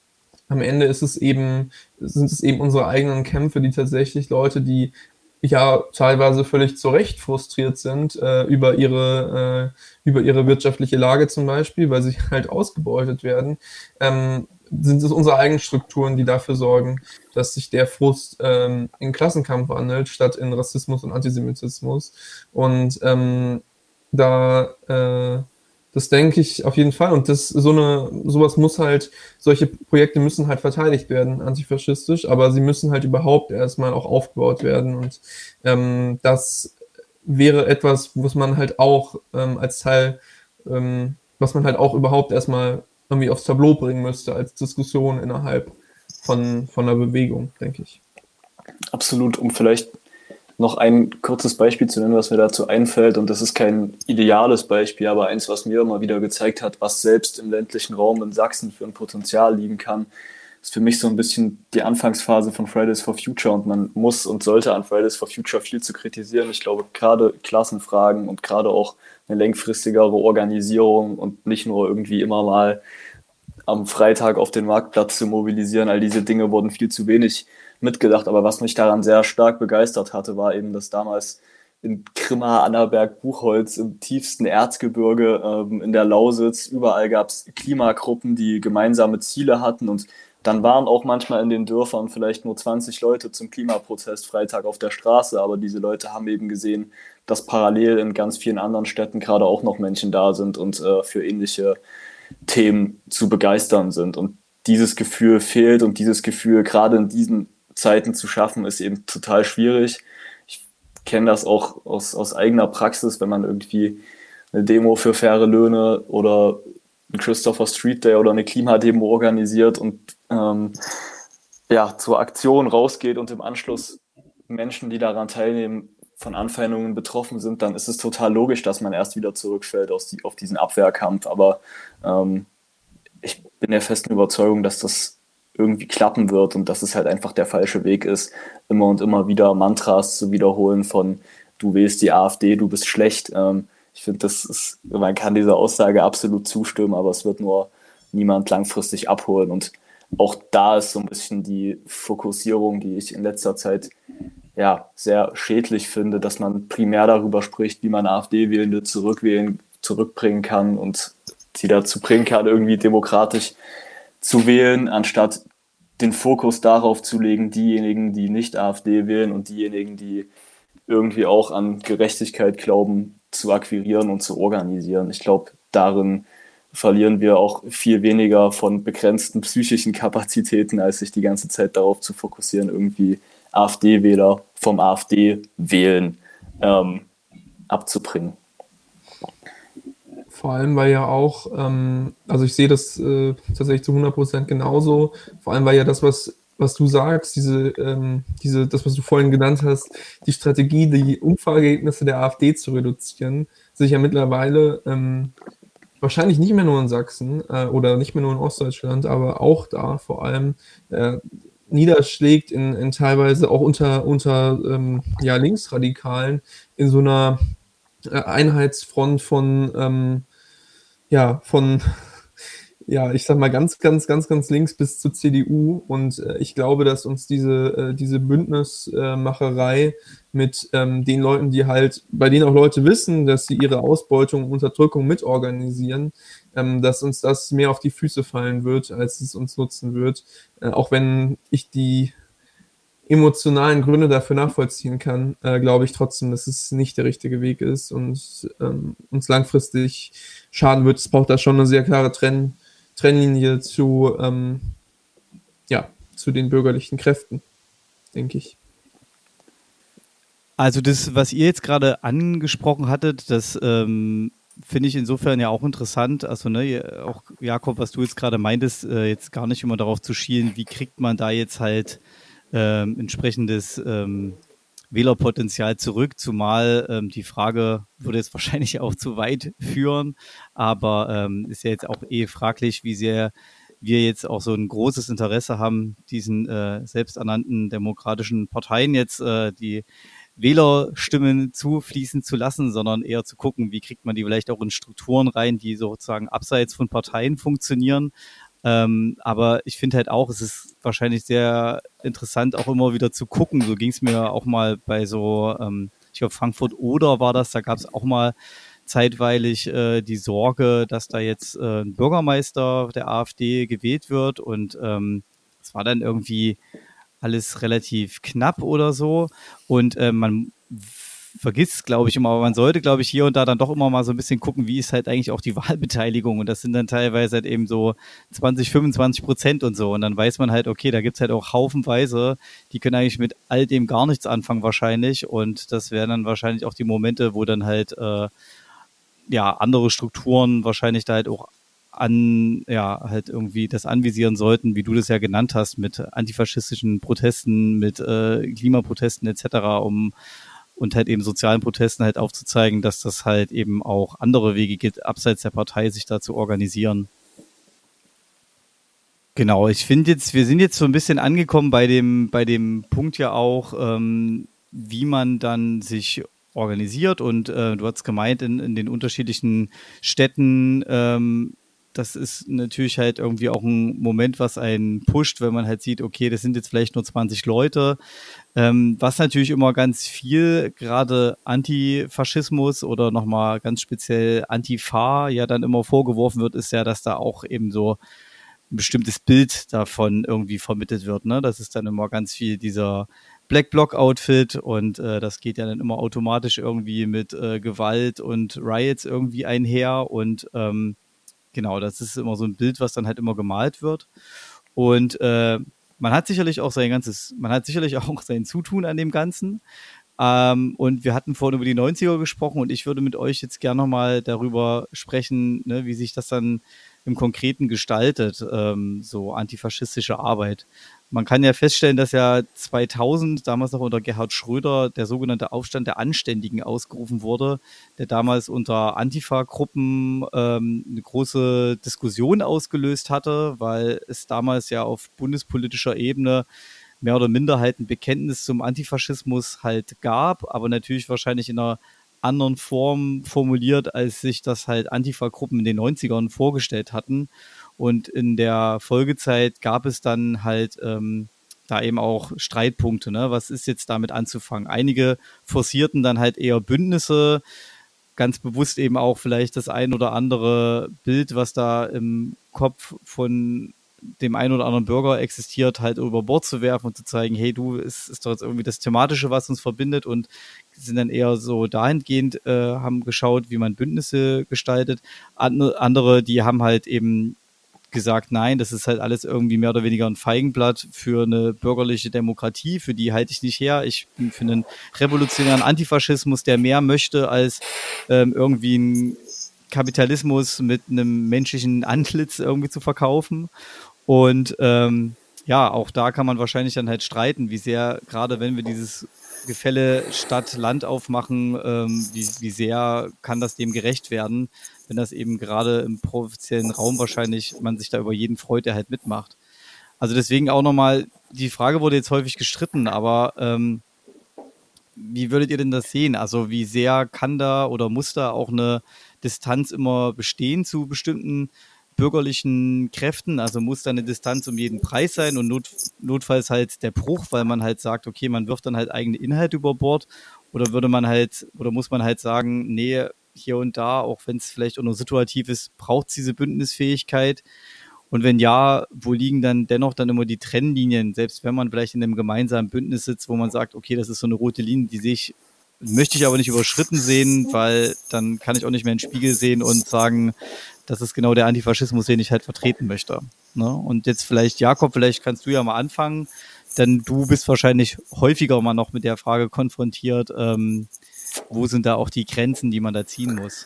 am Ende ist es eben, sind es eben unsere eigenen Kämpfe, die tatsächlich Leute, die ja teilweise völlig zu Recht frustriert sind äh, über ihre äh, über ihre wirtschaftliche Lage zum Beispiel, weil sie halt ausgebeutet werden, ähm, sind es unsere eigenen Strukturen, die dafür sorgen, dass sich der Frust ähm, in Klassenkampf wandelt, statt in Rassismus und Antisemitismus. Und ähm, da äh, das denke ich auf jeden Fall. Und das so eine sowas muss halt, solche Projekte müssen halt verteidigt werden, antifaschistisch, aber sie müssen halt überhaupt erstmal auch aufgebaut werden. Und ähm, das wäre etwas, was man halt auch ähm, als Teil, ähm, was man halt auch überhaupt erstmal irgendwie aufs Tableau bringen müsste als Diskussion innerhalb von, von einer Bewegung, denke ich. Absolut, um vielleicht noch ein kurzes Beispiel zu nennen, was mir dazu einfällt, und das ist kein ideales Beispiel, aber eins, was mir immer wieder gezeigt hat, was selbst im ländlichen Raum in Sachsen für ein Potenzial liegen kann, ist für mich so ein bisschen die Anfangsphase von Fridays for Future, und man muss und sollte an Fridays for Future viel zu kritisieren. Ich glaube, gerade Klassenfragen und gerade auch eine längfristigere Organisierung und nicht nur irgendwie immer mal am Freitag auf den Marktplatz zu mobilisieren, all diese Dinge wurden viel zu wenig mitgedacht. Aber was mich daran sehr stark begeistert hatte, war eben, dass damals in Grimma, Annaberg, Buchholz, im tiefsten Erzgebirge, ähm, in der Lausitz, überall gab es Klimagruppen, die gemeinsame Ziele hatten, und dann waren auch manchmal in den Dörfern vielleicht nur zwanzig Leute zum Klimaprotest Freitag auf der Straße, aber diese Leute haben eben gesehen, dass parallel in ganz vielen anderen Städten gerade auch noch Menschen da sind und äh, für ähnliche Themen zu begeistern sind. Und dieses Gefühl fehlt, und dieses Gefühl gerade in diesen Zeiten zu schaffen, ist eben total schwierig. Ich kenne das auch aus, aus eigener Praxis, wenn man irgendwie eine Demo für faire Löhne oder ein Christopher Street Day oder eine Klimademo organisiert und ähm, ja, zur Aktion rausgeht und im Anschluss Menschen, die daran teilnehmen, von Anfeindungen betroffen sind, dann ist es total logisch, dass man erst wieder zurückfällt aus die, auf diesen Abwehrkampf. Aber ähm, ich bin der festen Überzeugung, dass das irgendwie klappen wird und dass es halt einfach der falsche Weg ist, immer und immer wieder Mantras zu wiederholen von du wählst die AfD, du bist schlecht. Ähm, ich finde, das ist, man kann dieser Aussage absolut zustimmen, aber es wird nur niemand langfristig abholen. Und auch da ist so ein bisschen die Fokussierung, die ich in letzter Zeit ja sehr schädlich finde, dass man primär darüber spricht, wie man AfD-Wählende zurückwählen, zurückbringen kann und sie dazu bringen kann, irgendwie demokratisch zu wählen, anstatt den Fokus darauf zu legen, diejenigen, die nicht AfD wählen und diejenigen, die irgendwie auch an Gerechtigkeit glauben, zu akquirieren und zu organisieren. Ich glaube, darin verlieren wir auch viel weniger von begrenzten psychischen Kapazitäten, als sich die ganze Zeit darauf zu fokussieren, irgendwie AfD-Wähler vom AfD-Wählen ähm, abzubringen. Vor allem, weil ja auch, ähm, also ich sehe das äh, tatsächlich zu hundert Prozent genauso, vor allem, weil ja das, was, was du sagst, diese, ähm, diese, das, was du vorhin genannt hast, die Strategie, die Umfrageergebnisse der AfD zu reduzieren, sich ja mittlerweile ähm, wahrscheinlich nicht mehr nur in Sachsen äh, oder nicht mehr nur in Ostdeutschland, aber auch da vor allem äh, niederschlägt in, in teilweise auch unter, unter ähm, ja, Linksradikalen in so einer äh, Einheitsfront von ähm, ja, von, ja, ich sag mal ganz, ganz, ganz, ganz links bis zur C D U. Und äh, ich glaube, dass uns diese, äh, diese Bündnismacherei mit ähm, den Leuten, die halt, bei denen auch Leute wissen, dass sie ihre Ausbeutung und Unterdrückung mitorganisieren, ähm, dass uns das mehr auf die Füße fallen wird, als es uns nutzen wird. Äh, auch wenn ich die emotionalen Gründe dafür nachvollziehen kann, äh, glaube ich trotzdem, dass es nicht der richtige Weg ist und ähm, uns langfristig schaden wird. Es braucht da schon eine sehr klare Trenn Trennlinie zu, ähm, ja, zu den bürgerlichen Kräften, denke ich. Also das, was ihr jetzt gerade angesprochen hattet, das ähm, finde ich insofern ja auch interessant. Also ne, auch Jakob, was du jetzt gerade meintest, äh, jetzt gar nicht immer darauf zu schielen, wie kriegt man da jetzt halt Ähm, entsprechendes ähm, Wählerpotenzial zurück, zumal ähm, die Frage würde jetzt wahrscheinlich auch zu weit führen, aber ähm, ist ja jetzt auch eh fraglich, wie sehr wir jetzt auch so ein großes Interesse haben, diesen äh, selbsternannten demokratischen Parteien jetzt äh, die Wählerstimmen zufließen zu lassen, sondern eher zu gucken, wie kriegt man die vielleicht auch in Strukturen rein, die sozusagen abseits von Parteien funktionieren. Ähm, aber ich finde halt auch, es ist wahrscheinlich sehr interessant, auch immer wieder zu gucken. So ging es mir auch mal bei so, ähm, ich glaube Frankfurt oder war das, da gab es auch mal zeitweilig äh, die Sorge, dass da jetzt äh, ein Bürgermeister der AfD gewählt wird und ähm, es war dann irgendwie alles relativ knapp oder so und äh, man vergisst, glaube ich, immer, aber man sollte, glaube ich, hier und da dann doch immer mal so ein bisschen gucken, wie ist halt eigentlich auch die Wahlbeteiligung und das sind dann teilweise halt eben so zwanzig, fünfundzwanzig Prozent und so und dann weiß man halt, okay, da gibt's halt auch haufenweise, die können eigentlich mit all dem gar nichts anfangen wahrscheinlich und das wären dann wahrscheinlich auch die Momente, wo dann halt äh, ja, andere Strukturen wahrscheinlich da halt auch an, ja, halt irgendwie das anvisieren sollten, wie du das ja genannt hast, mit antifaschistischen Protesten, mit äh, Klimaprotesten et cetera, um und halt eben sozialen Protesten halt aufzuzeigen, dass das halt eben auch andere Wege gibt, abseits der Partei sich da zu organisieren. Genau, ich finde jetzt, wir sind jetzt so ein bisschen angekommen bei dem, bei dem Punkt ja auch, ähm, wie man dann sich organisiert und äh, du hast gemeint, in, in den unterschiedlichen Städten, ähm, das ist natürlich halt irgendwie auch ein Moment, was einen pusht, wenn man halt sieht, okay, das sind jetzt vielleicht nur zwanzig Leute, ähm, was natürlich immer ganz viel, gerade Antifaschismus oder nochmal ganz speziell Antifa ja dann immer vorgeworfen wird, ist ja, dass da auch eben so ein bestimmtes Bild davon irgendwie vermittelt wird, ne? Das ist dann immer ganz viel dieser Black Bloc Outfit und äh, das geht ja dann immer automatisch irgendwie mit äh, Gewalt und Riots irgendwie einher und ähm, genau, das ist immer so ein Bild, was dann halt immer gemalt wird und äh, man hat sicherlich auch sein ganzes, man hat sicherlich auch sein Zutun an dem Ganzen Ähm, und wir hatten vorhin über die neunziger gesprochen und ich würde mit euch jetzt gerne nochmal darüber sprechen, ne, wie sich das dann im Konkreten gestaltet, ähm, so antifaschistische Arbeit. Man kann ja feststellen, dass ja zweitausend, damals noch unter Gerhard Schröder, der sogenannte Aufstand der Anständigen ausgerufen wurde, der damals unter Antifa-Gruppen ähm, eine große Diskussion ausgelöst hatte, weil es damals ja auf bundespolitischer Ebene mehr oder minder halt ein Bekenntnis zum Antifaschismus halt gab, aber natürlich wahrscheinlich in einer anderen Form formuliert, als sich das halt Antifa-Gruppen in den neunzigern vorgestellt hatten. Und in der Folgezeit gab es dann halt ähm, da eben auch Streitpunkte, ne? Was ist jetzt damit anzufangen? Einige forcierten dann halt eher Bündnisse, ganz bewusst eben auch vielleicht das ein oder andere Bild, was da im Kopf von dem einen oder anderen Bürger existiert, halt über Bord zu werfen und zu zeigen, hey du, es ist doch jetzt irgendwie das Thematische, was uns verbindet, und sind dann eher so dahingehend, äh, haben geschaut, wie man Bündnisse gestaltet. Andere, die haben halt eben gesagt, nein, das ist halt alles irgendwie mehr oder weniger ein Feigenblatt für eine bürgerliche Demokratie, für die halte ich nicht her. Ich bin für einen revolutionären Antifaschismus, der mehr möchte als ähm, irgendwie ein Kapitalismus mit einem menschlichen Antlitz irgendwie zu verkaufen. Und ähm, ja, auch da kann man wahrscheinlich dann halt streiten, wie sehr, gerade wenn wir dieses Gefälle Stadt-Land aufmachen, ähm, wie, wie sehr kann das dem gerecht werden, wenn das eben gerade im professionellen Raum wahrscheinlich man sich da über jeden freut, der halt mitmacht. Also deswegen auch nochmal, die Frage wurde jetzt häufig gestritten, aber ähm, wie würdet ihr denn das sehen? Also wie sehr kann da oder muss da auch eine Distanz immer bestehen zu bestimmten bürgerlichen Kräften? Also muss da eine Distanz um jeden Preis sein und not, notfalls halt der Bruch, weil man halt sagt, okay, man wirft dann halt eigene Inhalte über Bord, oder würde man halt, oder muss man halt sagen, nee, hier und da, auch wenn es vielleicht auch nur situativ ist, braucht es diese Bündnisfähigkeit? Und wenn ja, wo liegen dann dennoch dann immer die Trennlinien, selbst wenn man vielleicht in einem gemeinsamen Bündnis sitzt, wo man sagt, okay, das ist so eine rote Linie, die sehe ich, möchte ich aber nicht überschritten sehen, weil dann kann ich auch nicht mehr in den Spiegel sehen und sagen, das ist genau der Antifaschismus, den ich halt vertreten möchte. Ne? Und jetzt vielleicht, Jakob, vielleicht kannst du ja mal anfangen, denn du bist wahrscheinlich häufiger mal noch mit der Frage konfrontiert, ähm, wo sind da auch die Grenzen, die man da ziehen muss?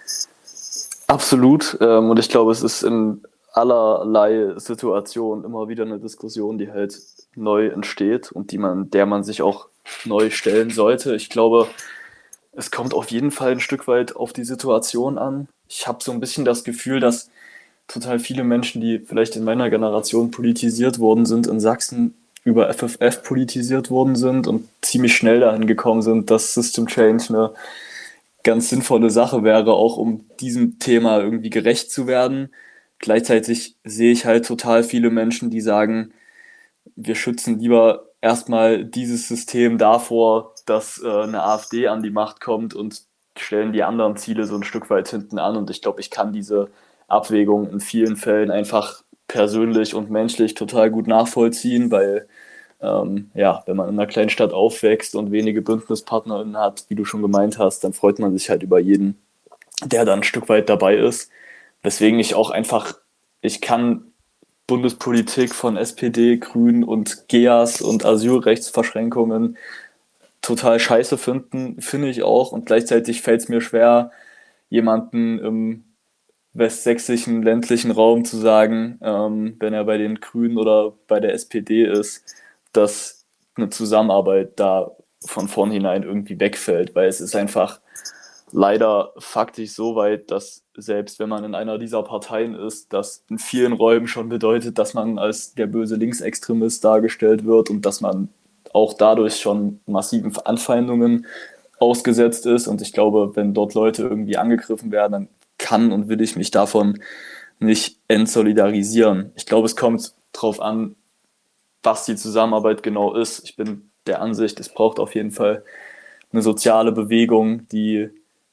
Absolut. Ähm, und ich glaube, es ist in allerlei Situationen immer wieder eine Diskussion, die halt neu entsteht und die man, der man sich auch neu stellen sollte. Ich glaube, es kommt auf jeden Fall ein Stück weit auf die Situation an. Ich habe so ein bisschen das Gefühl, dass total viele Menschen, die vielleicht in meiner Generation politisiert worden sind, in Sachsen über F F F politisiert worden sind und ziemlich schnell dahin gekommen sind, dass System Change eine ganz sinnvolle Sache wäre, auch um diesem Thema irgendwie gerecht zu werden. Gleichzeitig sehe ich halt total viele Menschen, die sagen, wir schützen lieber erstmal dieses System davor, dass äh, eine AfD an die Macht kommt, und stellen die anderen Ziele so ein Stück weit hinten an. Und ich glaube, ich kann diese Abwägung in vielen Fällen einfach persönlich und menschlich total gut nachvollziehen, weil ähm, ja, wenn man in einer kleinen Stadt aufwächst und wenige BündnispartnerInnen hat, wie du schon gemeint hast, dann freut man sich halt über jeden, der dann ein Stück weit dabei ist. Weswegen ich auch einfach, ich kann Bundespolitik von S P D, Grünen und G E A S und Asylrechtsverschränkungen total scheiße finden, finde ich auch. Und gleichzeitig fällt es mir schwer, jemanden im westsächsischen ländlichen Raum zu sagen, ähm, wenn er bei den Grünen oder bei der S P D ist, dass eine Zusammenarbeit da von vornherein irgendwie wegfällt, weil es ist einfach leider faktisch so weit, dass selbst wenn man in einer dieser Parteien ist, das in vielen Räumen schon bedeutet, dass man als der böse Linksextremist dargestellt wird und dass man auch dadurch schon massiven Anfeindungen ausgesetzt ist. Und ich glaube, wenn dort Leute irgendwie angegriffen werden, dann kann und will ich mich davon nicht entsolidarisieren. Ich glaube, es kommt drauf an, was die Zusammenarbeit genau ist. Ich bin der Ansicht, es braucht auf jeden Fall eine soziale Bewegung, die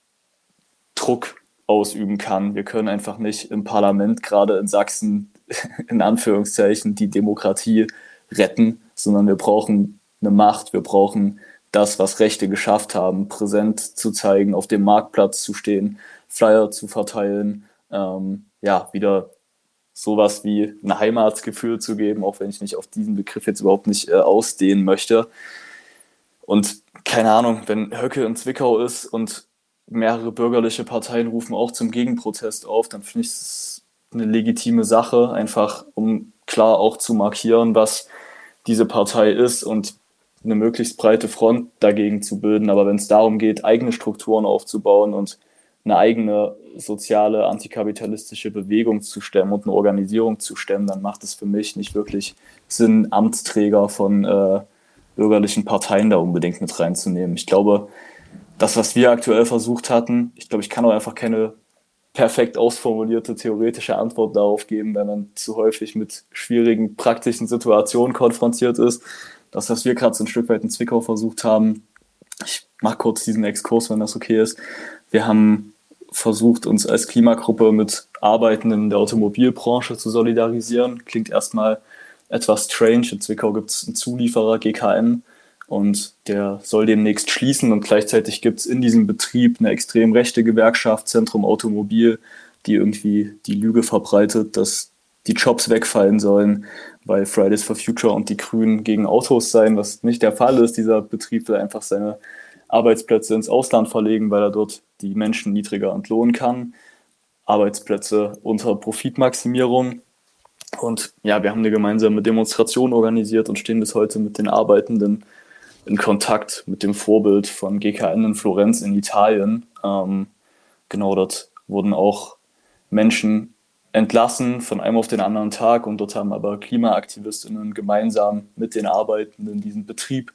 Druck ausüben kann. Wir können einfach nicht im Parlament, gerade in Sachsen, in Anführungszeichen, die Demokratie retten, sondern wir brauchen eine Macht, wir brauchen das, was Rechte geschafft haben, präsent zu zeigen, auf dem Marktplatz zu stehen, Flyer zu verteilen, ähm, ja, wieder sowas wie ein Heimatsgefühl zu geben, auch wenn ich mich auf diesen Begriff jetzt überhaupt nicht äh, ausdehnen möchte. Und keine Ahnung, wenn Höcke in Zwickau ist und mehrere bürgerliche Parteien rufen auch zum Gegenprotest auf, dann finde ich es eine legitime Sache, einfach um klar auch zu markieren, was diese Partei ist und eine möglichst breite Front dagegen zu bilden. Aber wenn es darum geht, eigene Strukturen aufzubauen und eine eigene soziale, antikapitalistische Bewegung zu stemmen und eine Organisierung zu stemmen, dann macht es für mich nicht wirklich Sinn, Amtsträger von äh, bürgerlichen Parteien da unbedingt mit reinzunehmen. Ich glaube, das, was wir aktuell versucht hatten, ich glaube, ich kann auch einfach keine perfekt ausformulierte theoretische Antwort darauf geben, wenn man zu häufig mit schwierigen praktischen Situationen konfrontiert ist. Das, was wir gerade so ein Stück weit in Zwickau versucht haben, ich mache kurz diesen Exkurs, wenn das okay ist. Wir haben versucht, uns als Klimagruppe mit Arbeitenden in der Automobilbranche zu solidarisieren. Klingt erstmal etwas strange. In Zwickau gibt es einen Zulieferer, G K N, und der soll demnächst schließen. Und gleichzeitig gibt es in diesem Betrieb eine extrem rechte Gewerkschaft, Zentrum Automobil, die irgendwie die Lüge verbreitet, dass die Jobs wegfallen sollen, weil Fridays for Future und die Grünen gegen Autos seien, was nicht der Fall ist. Dieser Betrieb will einfach seine Arbeitsplätze ins Ausland verlegen, weil er dort die Menschen niedriger entlohnen kann. Arbeitsplätze unter Profitmaximierung. Und ja, wir haben eine gemeinsame Demonstration organisiert und stehen bis heute mit den Arbeitenden in Kontakt mit dem Vorbild von G K N in Florenz in Italien. Ähm, genau, dort wurden auch Menschen entlassen von einem auf den anderen Tag und dort haben aber KlimaaktivistInnen gemeinsam mit den Arbeitenden diesen Betrieb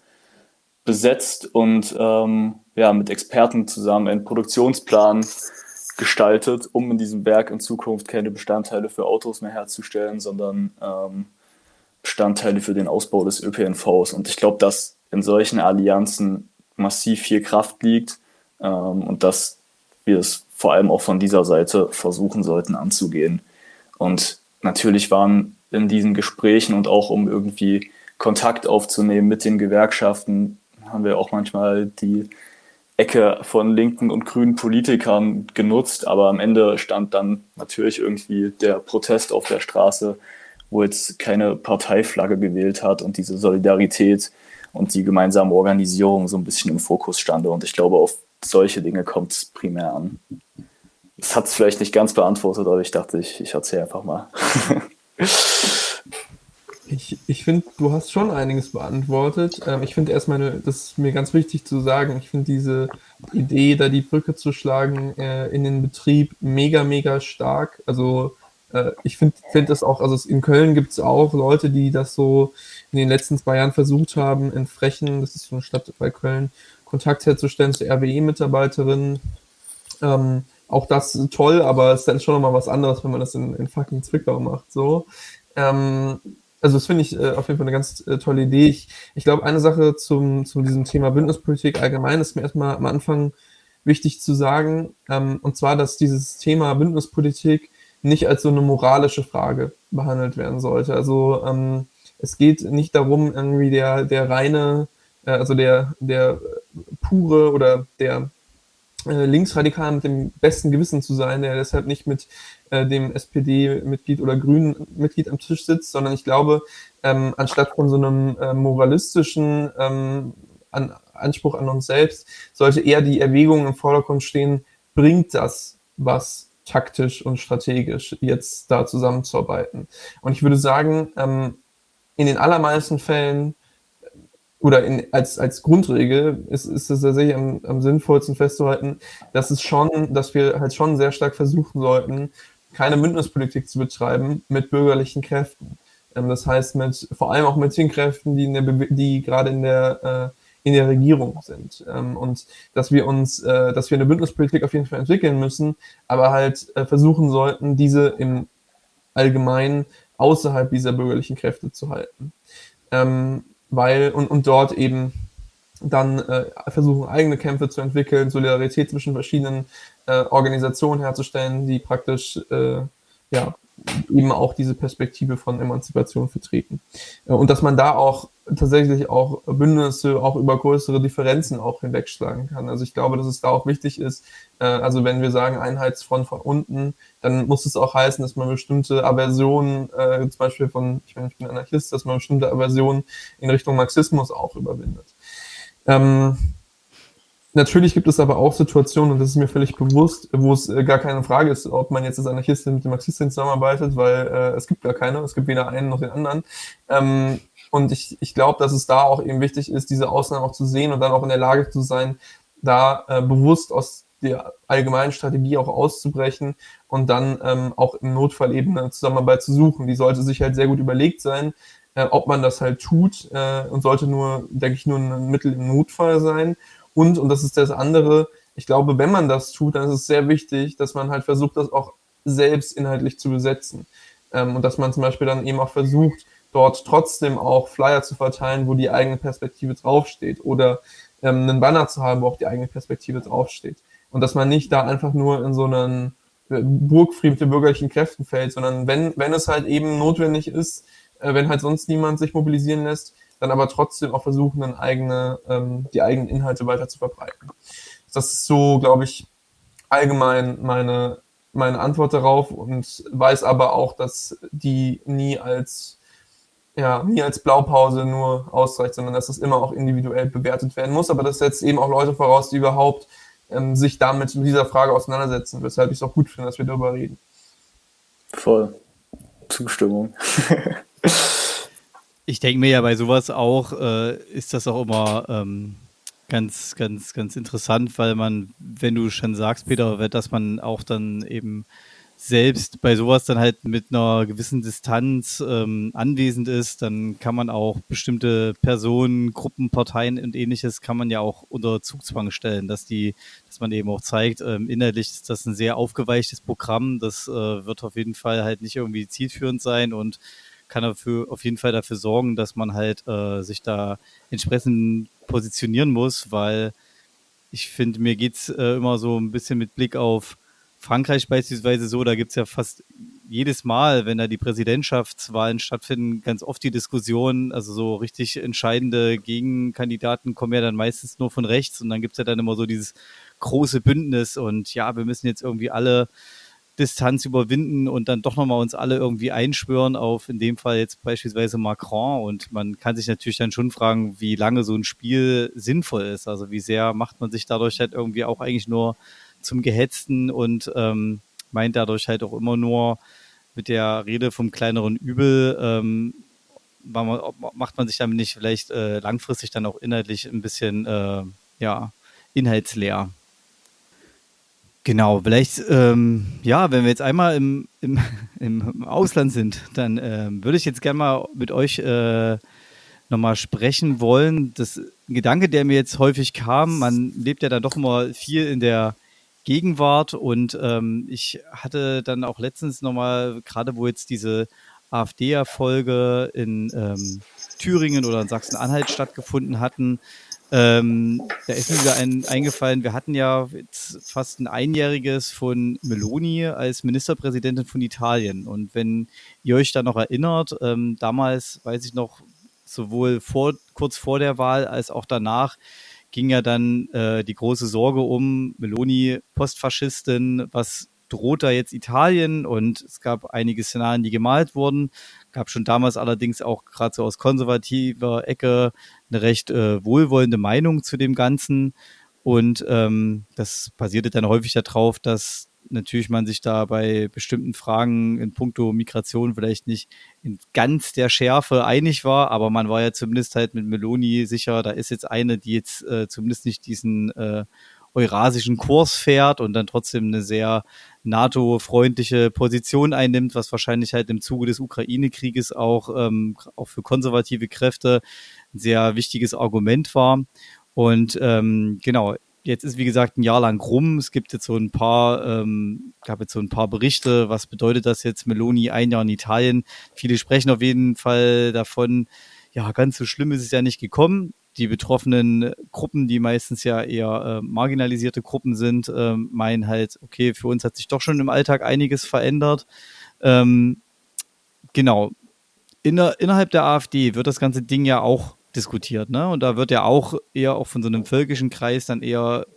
besetzt und ähm, ja, mit Experten zusammen einen Produktionsplan gestaltet, um in diesem Werk in Zukunft keine Bestandteile für Autos mehr herzustellen, sondern ähm, Bestandteile für den Ausbau des Ö P N Vs. Und ich glaube, dass in solchen Allianzen massiv viel Kraft liegt ähm, und dass wir es vor allem auch von dieser Seite versuchen sollten anzugehen. Und natürlich waren in diesen Gesprächen und auch um irgendwie Kontakt aufzunehmen mit den Gewerkschaften, haben wir auch manchmal die Ecke von linken und grünen Politikern genutzt, aber am Ende stand dann natürlich irgendwie der Protest auf der Straße, wo jetzt keine Parteiflagge gewählt hat und diese Solidarität und die gemeinsame Organisierung so ein bisschen im Fokus stand. Und ich glaube, auf solche Dinge kommt es primär an. Das hat es vielleicht nicht ganz beantwortet, aber ich dachte, ich, ich erzähle einfach mal. Ich, ich finde, du hast schon einiges beantwortet. Ähm, ich finde erstmal, das ist mir ganz wichtig zu sagen, ich finde diese Idee, da die Brücke zu schlagen äh, in den Betrieb mega, mega stark. Also äh, ich finde find das auch, also in Köln gibt es auch Leute, die das so in den letzten zwei Jahren versucht haben, in Frechen, das ist so eine Stadt bei Köln, Kontakt herzustellen zu R W E-Mitarbeiterinnen. Ähm, auch das ist toll, aber es ist dann schon nochmal was anderes, wenn man das in, in fucking Zwickau macht. So. Ähm, Also das finde ich äh, auf jeden Fall eine ganz äh, tolle Idee. Ich, ich glaube, eine Sache zum, zu diesem Thema Bündnispolitik allgemein ist mir erstmal am Anfang wichtig zu sagen, ähm, und zwar, dass dieses Thema Bündnispolitik nicht als so eine moralische Frage behandelt werden sollte. Also ähm, es geht nicht darum, irgendwie der, der reine, äh, also der, der pure oder der äh, Linksradikal mit dem besten Gewissen zu sein, der deshalb nicht mit äh, dem S P D-Mitglied oder Grünen-Mitglied am Tisch sitzt, sondern ich glaube, ähm, anstatt von so einem äh, moralistischen ähm, an, Anspruch an uns selbst, sollte eher die Erwägung im Vordergrund stehen, bringt das was taktisch und strategisch jetzt da zusammenzuarbeiten. Und ich würde sagen, ähm, in den allermeisten Fällen oder in, als, als Grundregel ist, ist es tatsächlich am, am sinnvollsten festzuhalten, dass es schon, dass wir halt schon sehr stark versuchen sollten, keine Bündnispolitik zu betreiben mit bürgerlichen Kräften. Ähm, das heißt, mit, vor allem auch mit den Kräften, die, in der, die gerade in der, äh, in der Regierung sind. Ähm, und dass wir uns, äh, dass wir eine Bündnispolitik auf jeden Fall entwickeln müssen, aber halt äh, versuchen sollten, diese im Allgemeinen außerhalb dieser bürgerlichen Kräfte zu halten. Ähm, weil und, und dort eben dann äh, versuchen, eigene Kämpfe zu entwickeln, Solidarität zwischen verschiedenen äh, Organisationen herzustellen, die praktisch äh, ja eben auch diese Perspektive von Emanzipation vertreten. Äh, und dass man da auch tatsächlich auch Bündnisse auch über größere Differenzen auch hinwegschlagen kann. Also ich glaube, dass es da auch wichtig ist, äh, also wenn wir sagen Einheitsfront von unten, dann muss es auch heißen, dass man bestimmte Aversionen, äh, zum Beispiel von, ich meine, ich bin Anarchist, dass man bestimmte Aversionen in Richtung Marxismus auch überwindet. Ähm, Natürlich gibt es aber auch Situationen, und das ist mir völlig bewusst, wo es äh, gar keine Frage ist, ob man jetzt als Anarchistin mit den Marxisten zusammenarbeitet, weil äh, es gibt gar keine, es gibt weder einen noch den anderen. Ähm, und ich, ich glaube, dass es da auch eben wichtig ist, diese Ausnahmen auch zu sehen und dann auch in der Lage zu sein, da äh, bewusst aus der allgemeinen Strategie auch auszubrechen und dann ähm, auch im Notfall eben eine Zusammenarbeit zu suchen. Die sollte sich halt sehr gut überlegt sein, äh, ob man das halt tut äh, und sollte nur, denke ich, nur ein Mittel im Notfall sein. Und, und das ist das andere, ich glaube, wenn man das tut, dann ist es sehr wichtig, dass man halt versucht, das auch selbst inhaltlich zu besetzen. Ähm, und dass man zum Beispiel dann eben auch versucht, dort trotzdem auch Flyer zu verteilen, wo die eigene Perspektive draufsteht. Oder ähm, einen Banner zu haben, wo auch die eigene Perspektive draufsteht. Und dass man nicht da einfach nur in so einen Burgfried der bürgerlichen Kräften fällt, sondern wenn, wenn es halt eben notwendig ist, äh, wenn halt sonst niemand sich mobilisieren lässt, dann aber trotzdem auch versuchen, dann eigene, ähm, die eigenen Inhalte weiter zu verbreiten. Das ist so, glaube ich, allgemein meine, meine Antwort darauf und weiß aber auch, dass die nie als, ja, nie als Blaupause nur ausreicht, sondern dass das immer auch individuell bewertet werden muss. Aber das setzt eben auch Leute voraus, die überhaupt ähm, sich damit mit dieser Frage auseinandersetzen, weshalb ich es auch gut finde, dass wir darüber reden. Voll. Zustimmung. Ich denke mir ja bei sowas auch, äh, ist das auch immer ähm, ganz, ganz, ganz interessant, weil man, wenn du schon sagst, Peter, dass man auch dann eben selbst bei sowas dann halt mit einer gewissen Distanz ähm, anwesend ist, dann kann man auch bestimmte Personen, Gruppen, Parteien und ähnliches kann man ja auch unter Zugzwang stellen, dass die, dass man eben auch zeigt, ähm, inhaltlich ist das ein sehr aufgeweichtes Programm, das äh, wird auf jeden Fall halt nicht irgendwie zielführend sein und kann dafür auf jeden Fall dafür sorgen, dass man halt äh, sich da entsprechend positionieren muss, weil ich finde, mir geht's äh, immer so ein bisschen mit Blick auf Frankreich beispielsweise so, da gibt's ja fast jedes Mal, wenn da die Präsidentschaftswahlen stattfinden, ganz oft die Diskussion, also so richtig entscheidende Gegenkandidaten kommen ja dann meistens nur von rechts und dann gibt's ja dann immer so dieses große Bündnis und ja, wir müssen jetzt irgendwie alle Distanz überwinden und dann doch nochmal uns alle irgendwie einschwören auf in dem Fall jetzt beispielsweise Macron und man kann sich natürlich dann schon fragen, wie lange so ein Spiel sinnvoll ist, also wie sehr macht man sich dadurch halt irgendwie auch eigentlich nur zum Gehetzten und ähm, meint dadurch halt auch immer nur mit der Rede vom kleineren Übel, ähm, man, macht man sich damit nicht vielleicht äh, langfristig dann auch inhaltlich ein bisschen äh, ja, inhaltsleer. Genau, vielleicht, ähm, ja, wenn wir jetzt einmal im, im, im Ausland sind, dann ähm, würde ich jetzt gerne mal mit euch äh, nochmal sprechen wollen. Das Gedanke, der mir jetzt häufig kam, man lebt ja dann doch immer viel in der Gegenwart und ähm, ich hatte dann auch letztens nochmal, gerade wo jetzt diese AfD-Erfolge in ähm, Thüringen oder in Sachsen-Anhalt stattgefunden hatten, ähm, da ist mir wieder ein, eingefallen, wir hatten ja jetzt fast ein Einjähriges von Meloni als Ministerpräsidentin von Italien. Und wenn ihr euch da noch erinnert, ähm, damals, weiß ich noch, sowohl vor, kurz vor der Wahl als auch danach, ging ja dann äh, die große Sorge um Meloni, Postfaschistin, was droht da jetzt Italien? Und es gab einige Szenarien, die gemalt wurden. Gab schon damals allerdings auch gerade so aus konservativer Ecke eine recht äh, wohlwollende Meinung zu dem Ganzen. Und ähm, das basierte dann häufig darauf, dass natürlich man sich da bei bestimmten Fragen in puncto Migration vielleicht nicht in ganz der Schärfe einig war, aber man war ja zumindest halt mit Meloni sicher, da ist jetzt eine, die jetzt äh, zumindest nicht diesen äh, eurasischen Kurs fährt und dann trotzdem eine sehr NATO-freundliche Position einnimmt, was wahrscheinlich halt im Zuge des Ukraine-Krieges auch, ähm, auch für konservative Kräfte ein sehr wichtiges Argument war. Und ähm, genau, jetzt ist wie gesagt ein Jahr lang rum. Es gibt jetzt so ein paar, ähm, gab jetzt so ein paar Berichte. Was bedeutet das jetzt? Meloni ein Jahr in Italien. Viele sprechen auf jeden Fall davon, ja, ganz so schlimm ist es ja nicht gekommen. Die betroffenen Gruppen, die meistens ja eher äh, marginalisierte Gruppen sind, äh, meinen halt, okay, für uns hat sich doch schon im Alltag einiges verändert. Ähm, genau. Inner, innerhalb der AfD wird das ganze Ding ja auch diskutiert, ne? Und da wird ja auch eher auch von so einem völkischen Kreis dann eher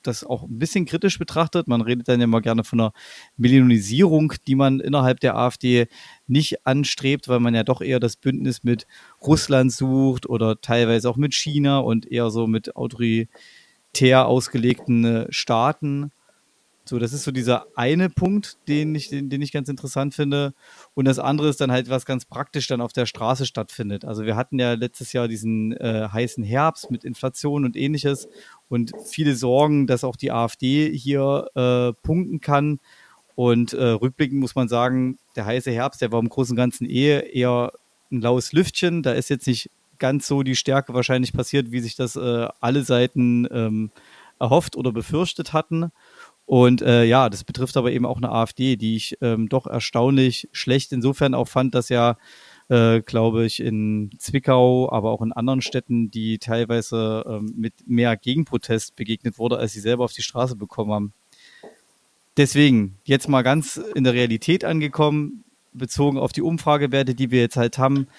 das auch ein bisschen kritisch betrachtet. Man redet dann immer gerne von einer Millionisierung, die man innerhalb der AfD nicht anstrebt, weil man ja doch eher das Bündnis mit Russland sucht oder teilweise auch mit China und eher so mit autoritär ausgelegten Staaten. So, das ist so dieser eine Punkt, den ich, den, den ich ganz interessant finde. Und das andere ist dann halt, was ganz praktisch dann auf der Straße stattfindet. Also wir hatten ja letztes Jahr diesen äh, heißen Herbst mit Inflation und ähnliches und viele Sorgen, dass auch die AfD hier äh, punkten kann. Und äh, rückblickend muss man sagen, der heiße Herbst, der war im Großen und Ganzen eh eher ein laues Lüftchen. Da ist jetzt nicht ganz so die Stärke wahrscheinlich passiert, wie sich das äh, alle Seiten ähm, erhofft oder befürchtet hatten. Und äh, ja, das betrifft aber eben auch eine AfD, die ich ähm, doch erstaunlich schlecht insofern auch fand, dass ja, äh, glaube ich, in Zwickau, aber auch in anderen Städten, die teilweise ähm, mit mehr Gegenprotest begegnet wurde, als sie selber auf die Straße bekommen haben. Deswegen, jetzt mal ganz in der Realität angekommen, bezogen auf die Umfragewerte, die wir jetzt halt haben.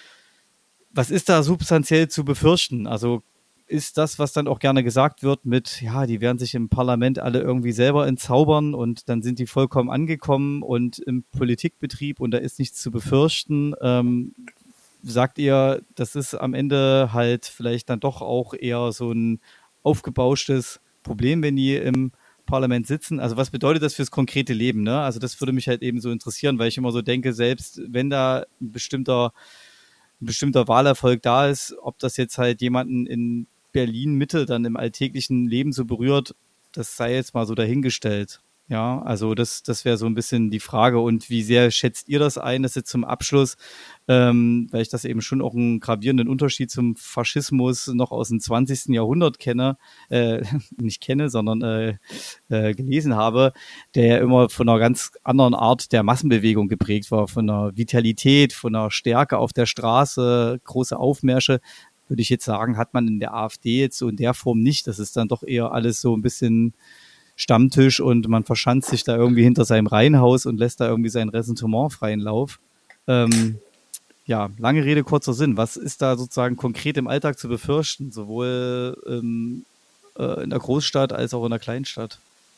Was ist da substanziell zu befürchten? Also ist das, was dann auch gerne gesagt wird mit, ja, die werden sich im Parlament alle irgendwie selber entzaubern und dann sind die vollkommen angekommen und im Politikbetrieb und da ist nichts zu befürchten. Ähm, sagt ihr, das ist am Ende halt vielleicht dann doch auch eher so ein aufgebauschtes Problem, wenn die im Parlament sitzen? Also was bedeutet das fürs konkrete Leben? Ne? Also das würde mich halt eben so interessieren, weil ich immer so denke, selbst wenn da ein bestimmter, ein bestimmter Wahlerfolg da ist, ob das jetzt halt jemanden in Berlin Mitte dann im alltäglichen Leben so berührt, das sei jetzt mal so dahingestellt. Ja, also das, das wäre so ein bisschen die Frage. Und wie sehr schätzt ihr das ein, das jetzt zum Abschluss, ähm, weil ich das eben schon auch einen gravierenden Unterschied zum Faschismus noch aus dem zwanzigsten Jahrhundert kenne, äh, nicht kenne, sondern äh, äh, gelesen habe, der ja immer von einer ganz anderen Art der Massenbewegung geprägt war, von einer Vitalität, von einer Stärke auf der Straße, große Aufmärsche. Würde ich jetzt sagen, hat man in der AfD jetzt so in der Form nicht. Das ist dann doch eher alles so ein bisschen Stammtisch und man verschanzt sich da irgendwie hinter seinem Reihenhaus und lässt da irgendwie sein Ressentiment freien Lauf. Ähm, ja, lange Rede, kurzer Sinn. Was ist da sozusagen konkret im Alltag zu befürchten, sowohl ähm, äh, in der Großstadt als auch in der Kleinstadt?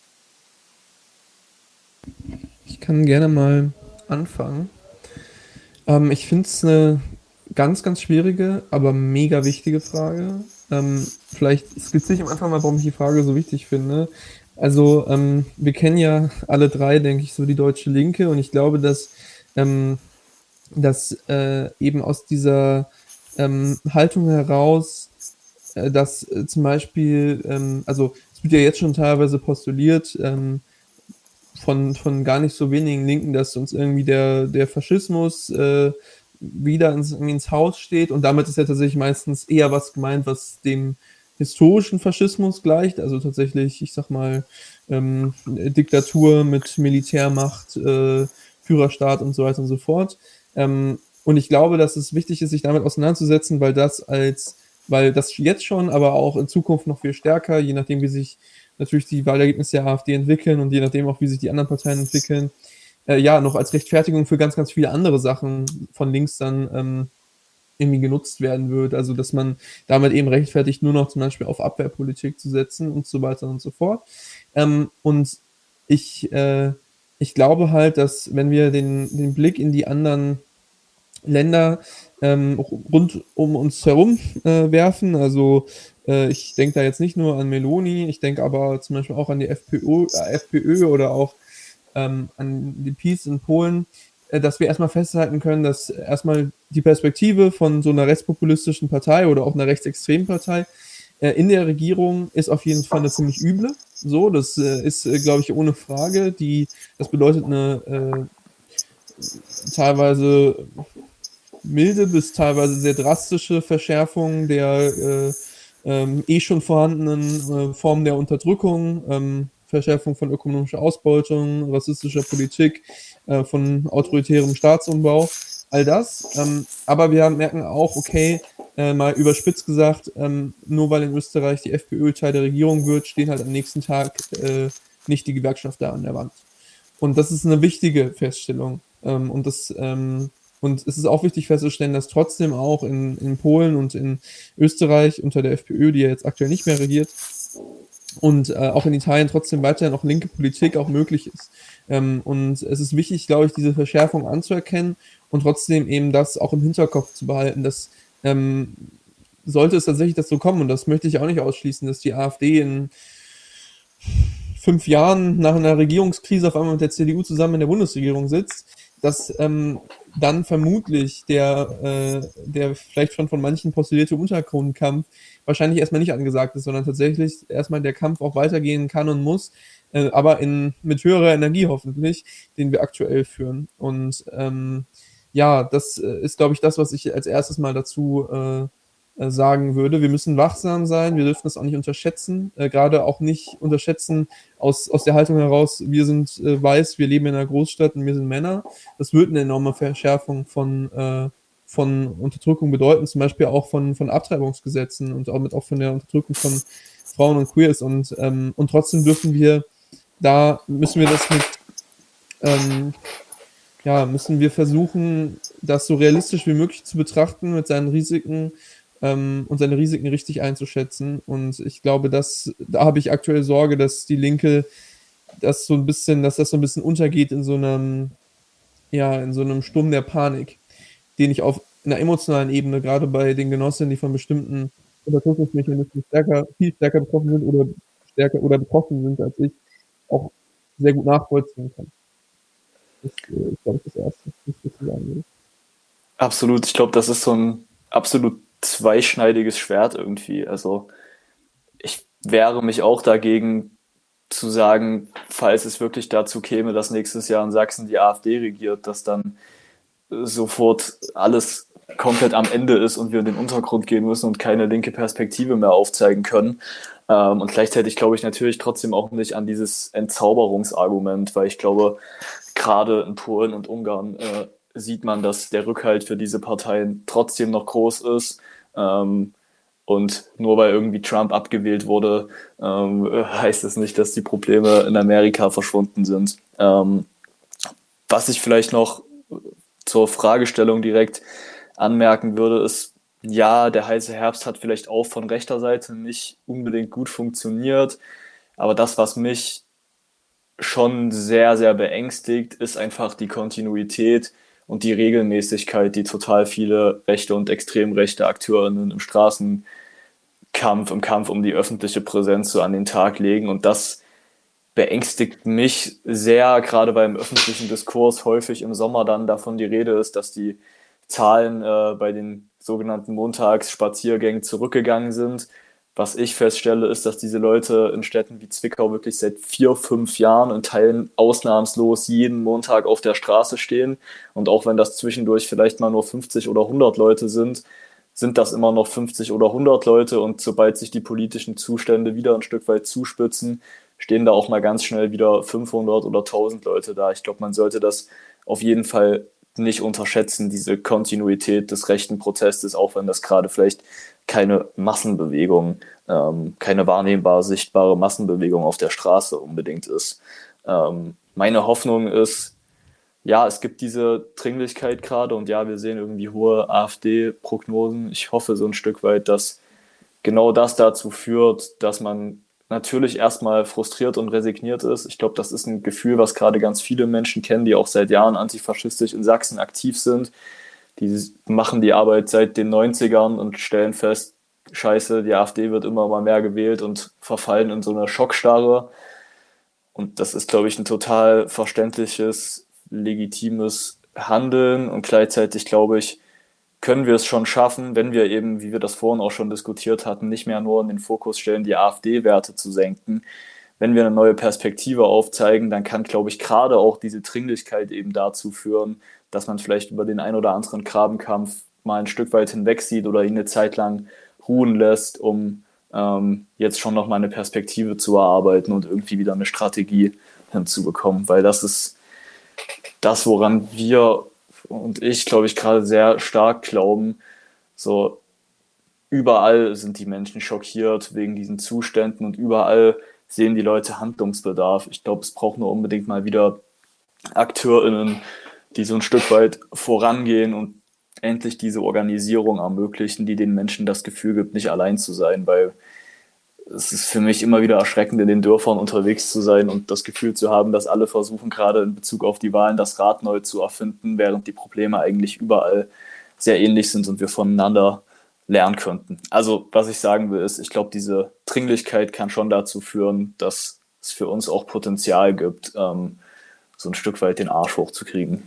Ich kann gerne mal anfangen. Ähm, ich finde es eine ganz, ganz schwierige, aber mega wichtige Frage. Ähm, vielleicht skizziere ich am Anfang mal, warum ich die Frage so wichtig finde. Also ähm, wir kennen ja alle drei, denke ich, so die Deutsche Linke und ich glaube, dass, ähm, dass äh, eben aus dieser ähm, Haltung heraus, äh, dass äh, zum Beispiel, ähm, also es wird ja jetzt schon teilweise postuliert, ähm, von, von gar nicht so wenigen Linken, dass uns irgendwie der, der Faschismus äh, wieder ins, ins Haus steht und damit ist ja tatsächlich meistens eher was gemeint, was dem historischen Faschismus gleicht, also tatsächlich, ich sag mal, ähm, Diktatur mit Militärmacht, äh, Führerstaat und so weiter und so fort. Ähm, und ich glaube, dass es wichtig ist, sich damit auseinanderzusetzen, weil das als, weil das jetzt schon, aber auch in Zukunft noch viel stärker, je nachdem, wie sich natürlich die Wahlergebnisse der AfD entwickeln und je nachdem auch, wie sich die anderen Parteien entwickeln, äh, ja, noch als Rechtfertigung für ganz, ganz viele andere Sachen von links dann ähm, irgendwie genutzt werden wird. Also, dass man damit eben rechtfertigt, nur noch zum Beispiel auf Abwehrpolitik zu setzen und so weiter und so fort. Ähm, und ich, äh, ich glaube halt, dass wenn wir den, den Blick in die anderen Länder ähm, rund um uns herum äh, werfen, also äh, ich denke da jetzt nicht nur an Meloni, ich denke aber zum Beispiel auch an die FPÖ, äh, FPÖ oder auch ähm, an die PiS in Polen, äh, dass wir erstmal festhalten können, dass erstmal die Perspektive von so einer rechtspopulistischen Partei oder auch einer rechtsextremen Partei äh, in der Regierung ist auf jeden Fall eine ziemlich üble. So, das äh, ist, äh, glaube ich, ohne Frage. Die, das bedeutet eine äh, teilweise milde bis teilweise sehr drastische Verschärfung der äh, ähm, eh schon vorhandenen äh, Formen der Unterdrückung, ähm, Verschärfung von ökonomischer Ausbeutung, rassistischer Politik, äh, von autoritärem Staatsumbau, all das. Ähm, aber wir merken auch, okay, äh, mal überspitzt gesagt, ähm, nur weil in Österreich die FPÖ Teil der Regierung wird, stehen halt am nächsten Tag äh, nicht die Gewerkschafter an der Wand. Und das ist eine wichtige Feststellung. Ähm, und das ähm, Und es ist auch wichtig festzustellen, dass trotzdem auch in, in Polen und in Österreich unter der FPÖ, die ja jetzt aktuell nicht mehr regiert, und äh, auch in Italien trotzdem weiterhin auch linke Politik auch möglich ist. Ähm, und es ist wichtig, glaube ich, diese Verschärfung anzuerkennen und trotzdem eben das auch im Hinterkopf zu behalten, dass ähm, sollte es tatsächlich dazu kommen, und das möchte ich auch nicht ausschließen, dass die AfD in fünf Jahren nach einer Regierungskrise auf einmal mit der C D U zusammen in der Bundesregierung sitzt, dass ähm, dann vermutlich der, äh, der vielleicht schon von manchen postulierte Untergrundkampf wahrscheinlich erstmal nicht angesagt ist, sondern tatsächlich erstmal der Kampf auch weitergehen kann und muss, äh, aber in, mit höherer Energie hoffentlich, den wir aktuell führen. Und ähm, ja, das äh, ist, glaube ich, das, was ich als erstes mal dazu äh, äh, sagen würde. Wir müssen wachsam sein, wir dürfen das auch nicht unterschätzen, äh, gerade auch nicht unterschätzen aus, aus der Haltung heraus, wir sind äh, weiß, wir leben in einer Großstadt und wir sind Männer. Das wird eine enorme Verschärfung von, äh, von Unterdrückung bedeuten, zum Beispiel auch von, von Abtreibungsgesetzen und auch, mit, auch von der Unterdrückung von Frauen und Queers. Und, ähm, und trotzdem dürfen wir, da müssen wir das mit, ähm, ja, müssen wir versuchen, das so realistisch wie möglich zu betrachten mit seinen Risiken ähm, und seine Risiken richtig einzuschätzen. Und ich glaube, dass, da habe ich aktuell Sorge, dass die Linke das so ein bisschen, dass das so ein bisschen untergeht in so einem, ja, in so einem Sturm der Panik, den ich auf einer emotionalen Ebene, gerade bei den Genossinnen, die von bestimmten Unterdrückungsmechanismen stärker, viel stärker betroffen sind oder stärker oder betroffen sind als ich, auch sehr gut nachvollziehen kann. Das äh, ist, glaube ich, das Erste, was ich dazu sagen will. Absolut, ich glaube, das ist so ein absolut zweischneidiges Schwert irgendwie. Also ich wehre mich auch dagegen zu sagen, falls es wirklich dazu käme, dass nächstes Jahr in Sachsen die AfD regiert, dass dann sofort alles komplett am Ende ist und wir in den Untergrund gehen müssen und keine linke Perspektive mehr aufzeigen können. Ähm, und gleichzeitig glaube ich natürlich trotzdem auch nicht an dieses Entzauberungsargument, weil ich glaube, gerade in Polen und Ungarn äh, sieht man, dass der Rückhalt für diese Parteien trotzdem noch groß ist. Ähm, und nur weil irgendwie Trump abgewählt wurde, ähm, heißt es nicht, dass die Probleme in Amerika verschwunden sind. Ähm, was ich vielleicht noch zur Fragestellung direkt anmerken würde, ist, ja, der heiße Herbst hat vielleicht auch von rechter Seite nicht unbedingt gut funktioniert, aber das, was mich schon sehr, sehr beängstigt, ist einfach die Kontinuität und die Regelmäßigkeit, die total viele rechte und extrem rechte AkteurInnen im Straßenkampf, im Kampf um die öffentliche Präsenz so an den Tag legen. Und das beängstigt mich sehr, gerade weil im öffentlichen Diskurs häufig im Sommer dann davon die Rede ist, dass die Zahlen äh, bei den sogenannten Montagsspaziergängen zurückgegangen sind. Was ich feststelle, ist, dass diese Leute in Städten wie Zwickau wirklich seit vier, fünf Jahren in Teilen ausnahmslos jeden Montag auf der Straße stehen. Und auch wenn das zwischendurch vielleicht mal nur fünfzig oder hundert Leute sind, sind das immer noch fünfzig oder hundert Leute. Und sobald sich die politischen Zustände wieder ein Stück weit zuspitzen, stehen da auch mal ganz schnell wieder fünfhundert oder tausend Leute da. Ich glaube, man sollte das auf jeden Fall nicht unterschätzen, diese Kontinuität des rechten Protestes, auch wenn das gerade vielleicht keine Massenbewegung, ähm, keine wahrnehmbar sichtbare Massenbewegung auf der Straße unbedingt ist. Ähm, meine Hoffnung ist, ja, es gibt diese Dringlichkeit gerade und ja, wir sehen irgendwie hohe AfD-Prognosen. Ich hoffe so ein Stück weit, dass genau das dazu führt, dass man natürlich erstmal frustriert und resigniert ist. Ich glaube, das ist ein Gefühl, was gerade ganz viele Menschen kennen, die auch seit Jahren antifaschistisch in Sachsen aktiv sind. Die machen die Arbeit seit den neunzigern und stellen fest, scheiße, die AfD wird immer mal mehr gewählt und verfallen in so eine Schockstarre. Und das ist, glaube ich, ein total verständliches, legitimes Handeln. Und gleichzeitig, glaube ich, können wir es schon schaffen, wenn wir eben, wie wir das vorhin auch schon diskutiert hatten, nicht mehr nur in den Fokus stellen, die AfD-Werte zu senken. Wenn wir eine neue Perspektive aufzeigen, dann kann, glaube ich, gerade auch diese Dringlichkeit eben dazu führen, dass man vielleicht über den ein oder anderen Grabenkampf mal ein Stück weit hinweg sieht oder ihn eine Zeit lang ruhen lässt, um ähm, jetzt schon nochmal eine Perspektive zu erarbeiten und irgendwie wieder eine Strategie hinzubekommen. Weil das ist das, woran wir und ich, glaube ich, gerade sehr stark glauben. So, überall sind die Menschen schockiert wegen diesen Zuständen und überall sehen die Leute Handlungsbedarf. Ich glaube, es braucht nur unbedingt mal wieder AkteurInnen, die so ein Stück weit vorangehen und endlich diese Organisierung ermöglichen, die den Menschen das Gefühl gibt, nicht allein zu sein, weil es ist für mich immer wieder erschreckend, in den Dörfern unterwegs zu sein und das Gefühl zu haben, dass alle versuchen, gerade in Bezug auf die Wahlen das Rad neu zu erfinden, während die Probleme eigentlich überall sehr ähnlich sind und wir voneinander lernen könnten. Also, was ich sagen will, ist, ich glaube, diese Dringlichkeit kann schon dazu führen, dass es für uns auch Potenzial gibt, ähm, so ein Stück weit den Arsch hochzukriegen.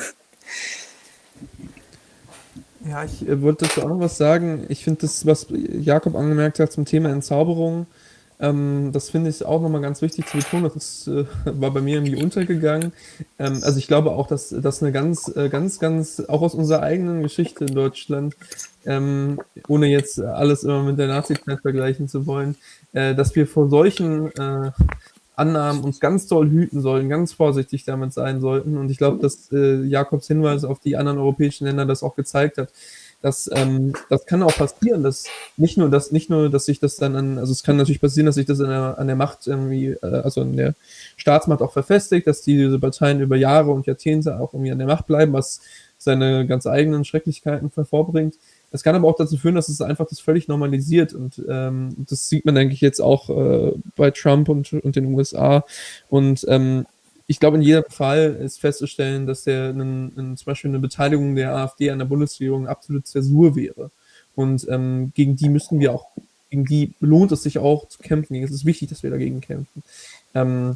Ja, ich äh, wollte dazu auch noch was sagen. Ich finde das, was Jakob angemerkt hat zum Thema Entzauberung, ähm, das finde ich auch nochmal ganz wichtig zu betonen. Das ist, äh, war bei mir irgendwie untergegangen. Ähm, also ich glaube auch, dass das eine ganz, äh, ganz, ganz, auch aus unserer eigenen Geschichte in Deutschland, ähm, ohne jetzt alles immer mit der Nazizeit vergleichen zu wollen, äh, dass wir vor solchen äh, Annahmen uns ganz doll hüten sollen, ganz vorsichtig damit sein sollten. Und ich glaube, dass äh, Jakobs Hinweis auf die anderen europäischen Länder das auch gezeigt hat. Dass, ähm, das kann auch passieren, dass nicht nur, dass nicht nur, dass sich das dann an, also es kann natürlich passieren, dass sich das an der, an der Macht irgendwie, äh, also an der Staatsmacht auch verfestigt, dass die, diese Parteien über Jahre und Jahrzehnte auch irgendwie an der Macht bleiben, was seine ganz eigenen Schrecklichkeiten hervorbringt. Es kann aber auch dazu führen, dass es einfach das völlig normalisiert und ähm, das sieht man, denke ich, jetzt auch äh, bei Trump und, und den U S A und ähm, ich glaube, in jedem Fall ist festzustellen, dass der einen, einen, zum Beispiel eine Beteiligung der AfD an der Bundesregierung absolut Zäsur wäre und ähm, gegen die müssen wir auch, gegen die lohnt es sich auch zu kämpfen, es ist wichtig, dass wir dagegen kämpfen. Ähm,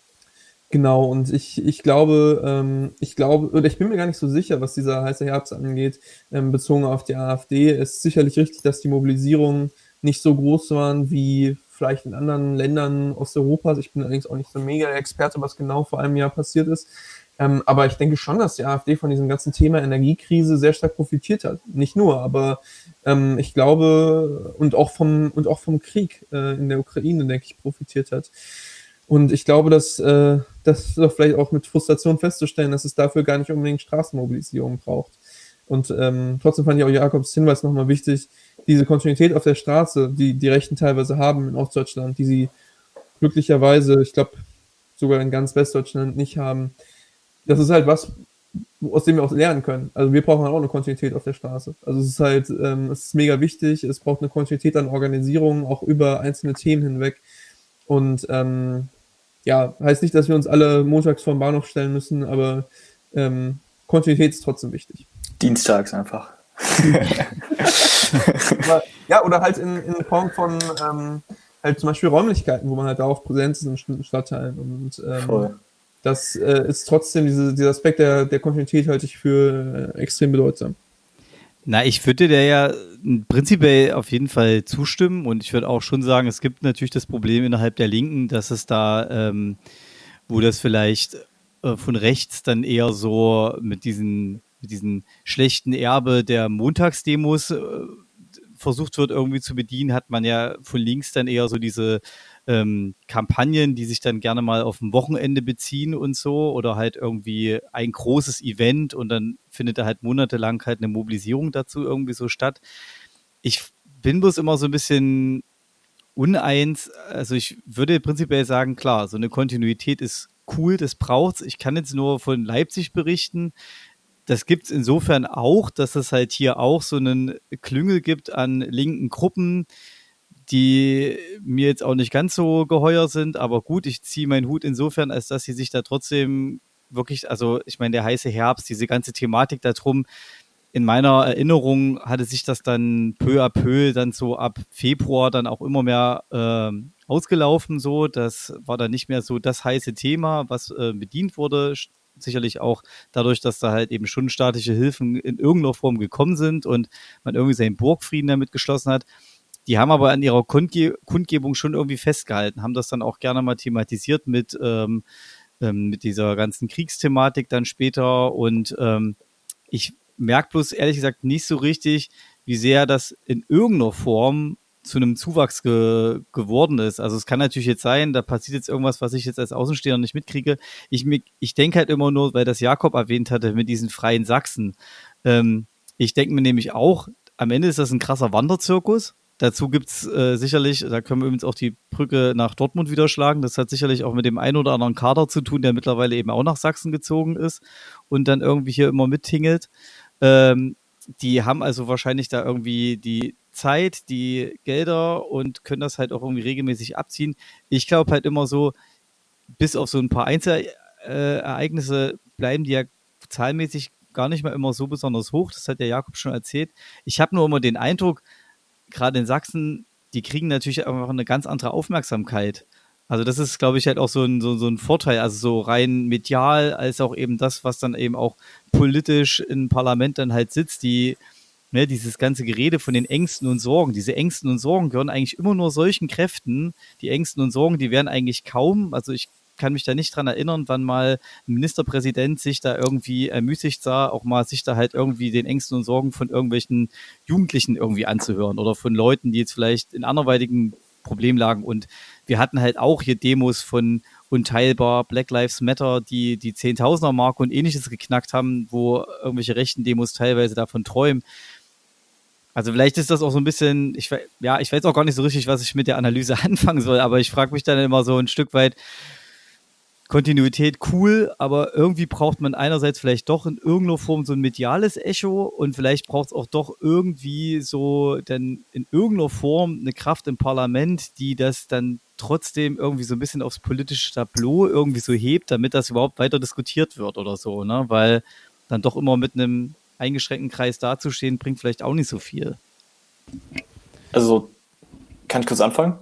Genau, und ich, ich glaube, ähm, ich glaube, oder ich bin mir gar nicht so sicher, was dieser heiße Herbst angeht, ähm, bezogen auf die AfD. Es ist sicherlich richtig, dass die Mobilisierungen nicht so groß waren wie vielleicht in anderen Ländern Osteuropas. Ich bin allerdings auch nicht so mega Experte, was genau vor einem Jahr passiert ist. Ähm, aber ich denke schon, dass die AfD von diesem ganzen Thema Energiekrise sehr stark profitiert hat. Nicht nur, aber ähm, ich glaube, und auch vom, und auch vom Krieg äh, in der Ukraine, denke ich, profitiert hat. Und ich glaube, dass äh, das ist doch vielleicht auch mit Frustration festzustellen, dass es dafür gar nicht unbedingt Straßenmobilisierung braucht. Und ähm, trotzdem fand ich auch Jakobs Hinweis nochmal wichtig, diese Kontinuität auf der Straße, die die Rechten teilweise haben in Ostdeutschland, die sie glücklicherweise, ich glaube, sogar in ganz Westdeutschland nicht haben. Das ist halt was, aus dem wir auch lernen können. Also wir brauchen halt auch eine Kontinuität auf der Straße. Also es ist halt, ähm, es ist mega wichtig, es braucht eine Kontinuität an Organisierung, auch über einzelne Themen hinweg. Und ähm, ja, heißt nicht, dass wir uns alle montags vor den Bahnhof stellen müssen, aber ähm, Kontinuität ist trotzdem wichtig. Dienstags einfach. aber, ja, oder halt in, in Form von ähm, halt zum Beispiel Räumlichkeiten, wo man halt auch präsent ist in bestimmten Stadtteilen. Und ähm, Voll. das äh, ist trotzdem, diese, dieser Aspekt der, der Kontinuität halte ich für äh, extrem bedeutsam. Na, ich würde dir ja prinzipiell auf jeden Fall zustimmen und ich würde auch schon sagen, es gibt natürlich das Problem innerhalb der Linken, dass es da, ähm, wo das vielleicht äh, von rechts dann eher so mit diesen, mit diesen schlechten Erbe der Montagsdemos äh, versucht wird irgendwie zu bedienen, hat man ja von links dann eher so diese ähm, Kampagnen, die sich dann gerne mal auf ein Wochenende beziehen und so oder halt irgendwie ein großes Event und dann findet da halt monatelang halt eine Mobilisierung dazu irgendwie so statt. Ich bin bloß immer so ein bisschen uneins, also ich würde prinzipiell sagen, klar, so eine Kontinuität ist cool, das braucht's. Ich kann jetzt nur von Leipzig berichten. Das gibt's insofern auch, dass es halt hier auch so einen Klüngel gibt an linken Gruppen, die mir jetzt auch nicht ganz so geheuer sind, aber gut, ich ziehe meinen Hut insofern, als dass sie sich da trotzdem wirklich, also ich meine, der heiße Herbst, diese ganze Thematik darum, in meiner Erinnerung hatte sich das dann peu à peu dann so ab Februar dann auch immer mehr äh, ausgelaufen so, das war dann nicht mehr so das heiße Thema, was äh, bedient wurde, sicherlich auch dadurch, dass da halt eben schon staatliche Hilfen in irgendeiner Form gekommen sind und man irgendwie seinen Burgfrieden damit geschlossen hat. Die haben aber an ihrer Kundge- Kundgebung schon irgendwie festgehalten, haben das dann auch gerne mal thematisiert mit, ähm, ähm, mit dieser ganzen Kriegsthematik dann später. Und ähm, ich merke bloß ehrlich gesagt nicht so richtig, wie sehr das in irgendeiner Form zu einem Zuwachs ge- geworden ist. Also es kann natürlich jetzt sein, da passiert jetzt irgendwas, was ich jetzt als Außenstehender nicht mitkriege. Ich, ich denke halt immer nur, weil das Jakob erwähnt hatte mit diesen freien Sachsen. Ähm, ich denke mir nämlich auch, am Ende ist das ein krasser Wanderzirkus. Dazu gibt's äh, sicherlich, da können wir übrigens auch die Brücke nach Dortmund wieder schlagen, das hat sicherlich auch mit dem einen oder anderen Kader zu tun, der mittlerweile eben auch nach Sachsen gezogen ist und dann irgendwie hier immer mittingelt. Ähm, die haben also wahrscheinlich da irgendwie die Zeit, die Gelder und können das halt auch irgendwie regelmäßig abziehen. Ich glaube halt immer so, bis auf so ein paar Einzelereignisse bleiben die ja zahlmäßig gar nicht mehr immer so besonders hoch. Das hat der Jakob schon erzählt. Ich habe nur immer den Eindruck, gerade in Sachsen, die kriegen natürlich einfach eine ganz andere Aufmerksamkeit. Also das ist, glaube ich, halt auch so ein, so, so ein Vorteil, also so rein medial, als auch eben das, was dann eben auch politisch im Parlament dann halt sitzt, die, ne, dieses ganze Gerede von den Ängsten und Sorgen. Diese Ängsten und Sorgen gehören eigentlich immer nur solchen Kräften. Die Ängsten und Sorgen, die werden eigentlich kaum, also ich kann mich da nicht dran erinnern, wann mal ein Ministerpräsident sich da irgendwie ermüßigt sah, auch mal sich da halt irgendwie den Ängsten und Sorgen von irgendwelchen Jugendlichen irgendwie anzuhören oder von Leuten, die jetzt vielleicht in anderweitigen Problemlagen, und wir hatten halt auch hier Demos von Unteilbar, Black Lives Matter, die die Zehntausender-Marke und ähnliches geknackt haben, wo irgendwelche rechten Demos teilweise davon träumen. Also vielleicht ist das auch so ein bisschen, ich, ja, ich weiß auch gar nicht so richtig, was ich mit der Analyse anfangen soll, aber ich frage mich dann immer so ein Stück weit, Kontinuität cool, aber irgendwie braucht man einerseits vielleicht doch in irgendeiner Form so ein mediales Echo und vielleicht braucht es auch doch irgendwie so dann in irgendeiner Form eine Kraft im Parlament, die das dann trotzdem irgendwie so ein bisschen aufs politische Tableau irgendwie so hebt, damit das überhaupt weiter diskutiert wird oder so, ne? Weil dann doch immer mit einem eingeschränkten Kreis dazustehen, bringt vielleicht auch nicht so viel. Also, kann ich kurz anfangen?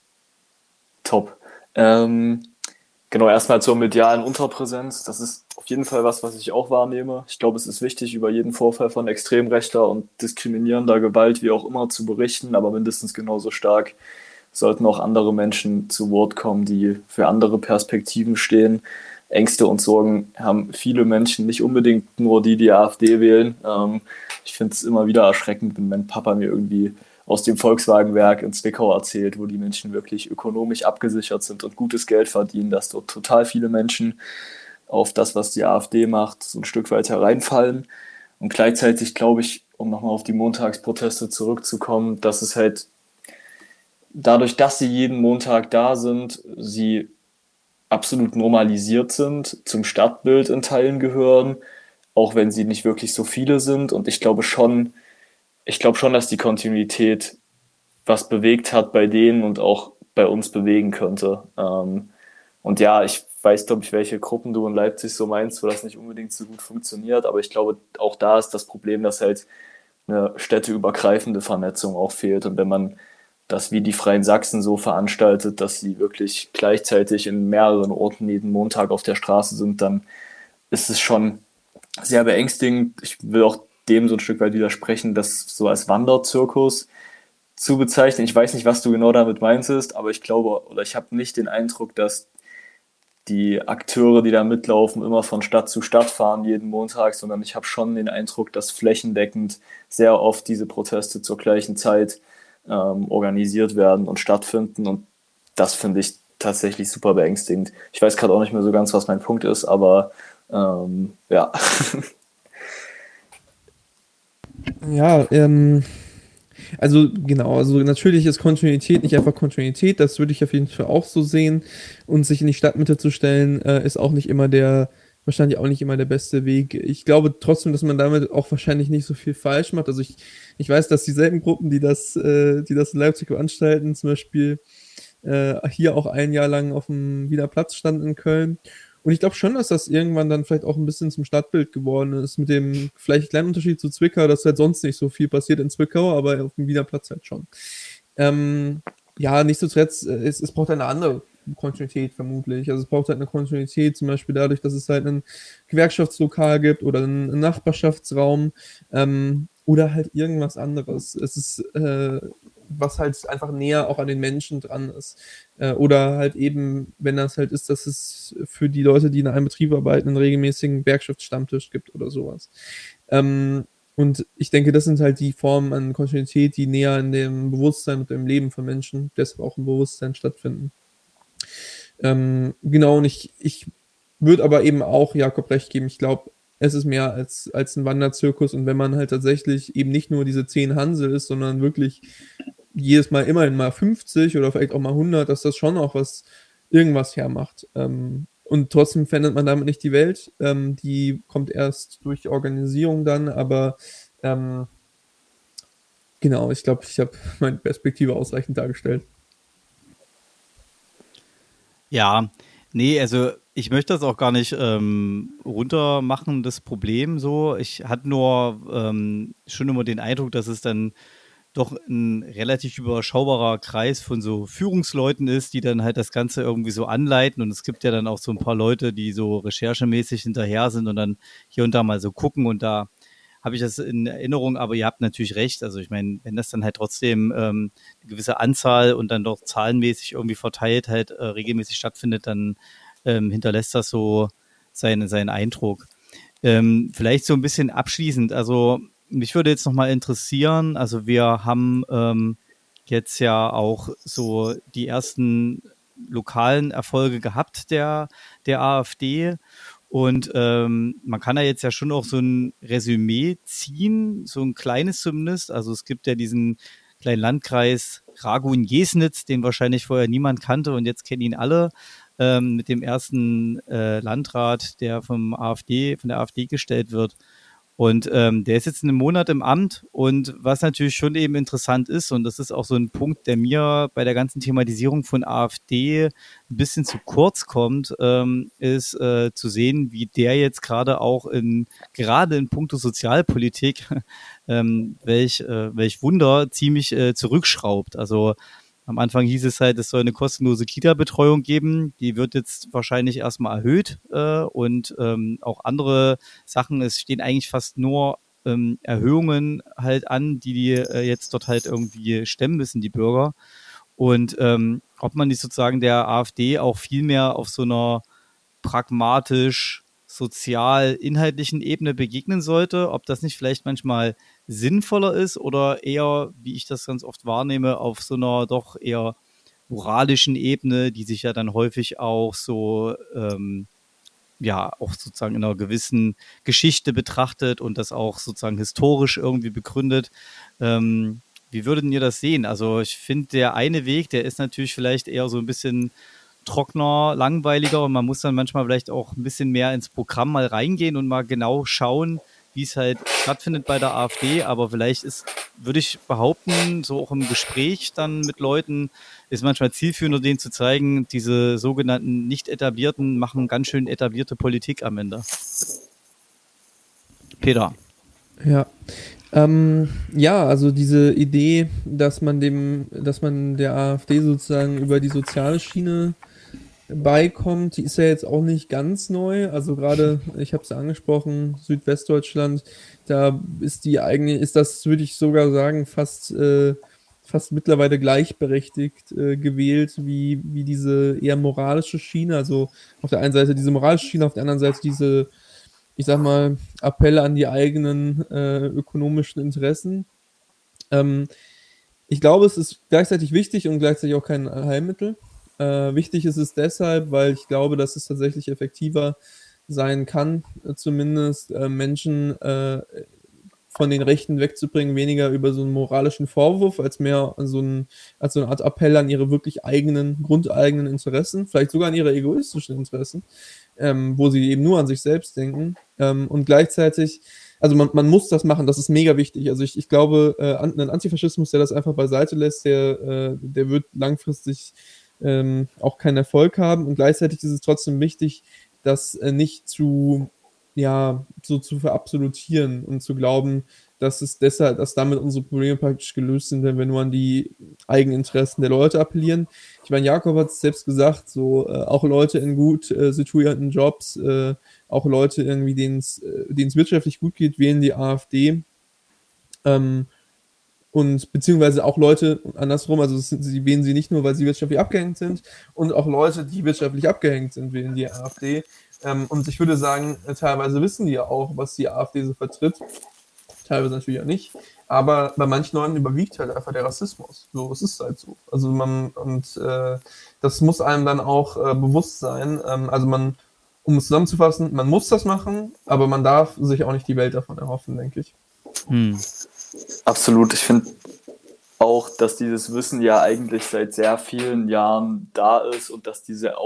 Top. Ähm, genau, erstmal zur medialen Unterpräsenz. Das ist auf jeden Fall was, was ich auch wahrnehme. Ich glaube, es ist wichtig, über jeden Vorfall von extrem rechter und diskriminierender Gewalt, wie auch immer, zu berichten, aber mindestens genauso stark sollten auch andere Menschen zu Wort kommen, die für andere Perspektiven stehen. Ängste und Sorgen haben viele Menschen, nicht unbedingt nur die, die AfD wählen. Ähm, ich finde es immer wieder erschreckend, wenn mein Papa mir irgendwie aus dem Volkswagenwerk in Zwickau erzählt, wo die Menschen wirklich ökonomisch abgesichert sind und gutes Geld verdienen, dass dort total viele Menschen auf das, was die AfD macht, so ein Stück weit hereinfallen. Und gleichzeitig glaube ich, um nochmal auf die Montagsproteste zurückzukommen, dass es halt dadurch, dass sie jeden Montag da sind, sie absolut normalisiert sind, zum Stadtbild in Teilen gehören, auch wenn sie nicht wirklich so viele sind. Und ich glaube schon, ich glaube schon, dass die Kontinuität was bewegt hat bei denen und auch bei uns bewegen könnte. Ähm, und ja, ich weiß, glaube ich, welche Gruppen du in Leipzig so meinst, wo das nicht unbedingt so gut funktioniert, aber ich glaube, auch da ist das Problem, dass halt eine städteübergreifende Vernetzung auch fehlt. Und wenn man das wie die Freien Sachsen so veranstaltet, dass sie wirklich gleichzeitig in mehreren Orten jeden Montag auf der Straße sind, dann ist es schon sehr beängstigend. Ich will auch dem so ein Stück weit widersprechen, das so als Wanderzirkus zu bezeichnen. Ich weiß nicht, was du genau damit meinst, aber ich glaube, oder ich habe nicht den Eindruck, dass die Akteure, die da mitlaufen, immer von Stadt zu Stadt fahren jeden Montag, sondern ich habe schon den Eindruck, dass flächendeckend sehr oft diese Proteste zur gleichen Zeit ähm, organisiert werden und stattfinden, und das finde ich tatsächlich super beängstigend. Ich weiß gerade auch nicht mehr so ganz, was mein Punkt ist, aber ähm, ja. Ja, ähm, also genau, also natürlich ist Kontinuität nicht einfach Kontinuität, das würde ich auf jeden Fall auch so sehen, und sich in die Stadtmitte zu stellen, äh, ist auch nicht immer der, wahrscheinlich auch nicht immer der beste Weg. Ich glaube trotzdem, dass man damit auch wahrscheinlich nicht so viel falsch macht. Also ich, ich weiß, dass dieselben Gruppen, die das, äh, die das in Leipzig veranstalten, zum Beispiel äh, hier auch ein Jahr lang auf dem Wiener Platz standen in Köln. Und ich glaube schon, dass das irgendwann dann vielleicht auch ein bisschen zum Stadtbild geworden ist, mit dem vielleicht kleinen Unterschied zu Zwickau, dass halt sonst nicht so viel passiert in Zwickau, aber auf dem Wiener Platz halt schon. Ähm, ja, nichtsdestotrotz, äh, es, es braucht eine andere Kontinuität vermutlich. Also es braucht halt eine Kontinuität, zum Beispiel dadurch, dass es halt ein Gewerkschaftslokal gibt oder einen, einen Nachbarschaftsraum ähm, oder halt irgendwas anderes. Es ist, äh, was halt einfach näher auch an den Menschen dran ist. Äh, oder halt eben, wenn das halt ist, dass es für die Leute, die in einem Betrieb arbeiten, einen regelmäßigen Gewerkschaftsstammtisch gibt oder sowas. Ähm, und ich denke, das sind halt die Formen an Kontinuität, die näher in dem Bewusstsein und im Leben von Menschen, deshalb auch im Bewusstsein stattfinden. Ähm, genau, und ich, ich würde aber eben auch Jakob recht geben. Ich glaube, es ist mehr als, als ein Wanderzirkus, und wenn man halt tatsächlich eben nicht nur diese zehn Hansel ist, sondern wirklich jedes Mal immerhin mal fünfzig oder vielleicht auch mal hundert, dass das schon auch was, irgendwas hermacht. Ähm, und trotzdem verändert man damit nicht die Welt. Ähm, die kommt erst durch Organisierung dann, aber ähm, Genau, ich glaube, ich habe meine Perspektive ausreichend dargestellt. Ja, nee, also ich möchte das auch gar nicht ähm, runter machen, das Problem so. Ich hatte nur ähm, schon immer den Eindruck, dass es dann doch ein relativ überschaubarer Kreis von so Führungsleuten ist, die dann halt das Ganze irgendwie so anleiten. Und es gibt ja dann auch so ein paar Leute, die so recherchemäßig hinterher sind und dann hier und da mal so gucken. Und da habe ich das in Erinnerung, aber ihr habt natürlich recht. Also ich meine, wenn das dann halt trotzdem ähm, eine gewisse Anzahl und dann doch zahlenmäßig irgendwie verteilt halt äh, regelmäßig stattfindet, dann ähm, hinterlässt das so seinen, seinen Eindruck. Ähm, vielleicht so ein bisschen abschließend, also mich würde jetzt nochmal interessieren, also wir haben ähm, jetzt ja auch so die ersten lokalen Erfolge gehabt der, der AfD und ähm, man kann da jetzt ja schon auch so ein Resümee ziehen, so ein kleines zumindest, also es gibt ja diesen kleinen Landkreis Ragun-Jesnitz, den wahrscheinlich vorher niemand kannte und jetzt kennen ihn alle, ähm, mit dem ersten äh, Landrat, der vom AfD, von der AfD gestellt wird. Und ähm, der ist jetzt einen Monat im Amt und was natürlich schon eben interessant ist, und das ist auch so ein Punkt, der mir bei der ganzen Thematisierung von AfD ein bisschen zu kurz kommt, ähm, ist äh, zu sehen, wie der jetzt gerade auch in, gerade in puncto Sozialpolitik, ähm, welch, äh, welch Wunder ziemlich äh, zurückschraubt. Also am Anfang hieß es halt, es soll eine kostenlose Kita-Betreuung geben. Die wird jetzt wahrscheinlich erstmal erhöht äh, und ähm, auch andere Sachen. Es stehen eigentlich fast nur ähm, Erhöhungen halt an, die die äh, jetzt dort halt irgendwie stemmen müssen, die Bürger. Und ähm, ob man die sozusagen der AfD auch viel mehr auf so einer pragmatisch sozial-inhaltlichen Ebene begegnen sollte, ob das nicht vielleicht manchmal sinnvoller ist oder eher, wie ich das ganz oft wahrnehme, auf so einer doch eher moralischen Ebene, die sich ja dann häufig auch so, ähm, ja, auch sozusagen in einer gewissen Geschichte betrachtet und das auch sozusagen historisch irgendwie begründet. Ähm, wie würdet ihr das sehen? Also ich finde, der eine Weg, der ist natürlich vielleicht eher so ein bisschen trockener, langweiliger und man muss dann manchmal vielleicht auch ein bisschen mehr ins Programm mal reingehen und mal genau schauen, wie es halt stattfindet bei der AfD. Aber vielleicht ist, würde ich behaupten, so auch im Gespräch dann mit Leuten, ist manchmal zielführender, denen zu zeigen, diese sogenannten nicht etablierten machen ganz schön etablierte Politik am Ende. Peter. Ja. Ähm, ja, also diese Idee, dass man dem, dass man der AfD sozusagen über die soziale Schiene beikommt, die ist ja jetzt auch nicht ganz neu. Also gerade, ich habe es ja angesprochen, Südwestdeutschland, da ist die eigene, ist das, würde ich sogar sagen, fast, äh, fast mittlerweile gleichberechtigt äh, gewählt, wie, wie diese eher moralische Schiene. Also auf der einen Seite diese moralische Schiene, auf der anderen Seite diese, ich sag mal, Appelle an die eigenen äh, ökonomischen Interessen. Ähm, ich glaube, es ist gleichzeitig wichtig und gleichzeitig auch kein Heilmittel. Äh, wichtig ist es deshalb, weil ich glaube, dass es tatsächlich effektiver sein kann, äh, zumindest äh, Menschen äh, von den Rechten wegzubringen, weniger über so einen moralischen Vorwurf, als mehr an so, ein, als so eine Art Appell an ihre wirklich eigenen, grundeigenen Interessen, vielleicht sogar an ihre egoistischen Interessen, ähm, wo sie eben nur an sich selbst denken. Ähm, und gleichzeitig, also man, man muss das machen, das ist mega wichtig. Also ich, ich glaube, äh, ein Antifaschismus, der das einfach beiseite lässt, der, äh, der wird langfristig ähm, auch keinen Erfolg haben. Und gleichzeitig ist es trotzdem wichtig, das äh, nicht zu, ja, so zu verabsolutieren und zu glauben, dass es deshalb, dass damit unsere Probleme praktisch gelöst sind, wenn wir nur an die Eigeninteressen der Leute appellieren. Ich meine, Jakob hat es selbst gesagt, so äh, auch Leute in gut äh, situierten Jobs, äh, auch Leute irgendwie, denen es äh, denen es wirtschaftlich gut geht, wählen die AfD. Ähm, und beziehungsweise auch Leute andersrum, also es sind, sie wählen sie nicht nur, weil sie wirtschaftlich abgehängt sind, und auch Leute, die wirtschaftlich abgehängt sind, wählen die AfD. Ähm, und ich würde sagen, teilweise wissen die ja auch, was die AfD so vertritt, teilweise natürlich auch nicht, aber bei manchen Leuten überwiegt halt einfach der Rassismus. So, es ist halt so. Also man, und äh, das muss einem dann auch äh, bewusst sein. Ähm, also man, um es zusammenzufassen, man muss das machen, aber man darf sich auch nicht die Welt davon erhoffen, denke ich. Hm. Absolut. Ich finde auch, dass dieses Wissen ja eigentlich seit sehr vielen Jahren da ist und dass diese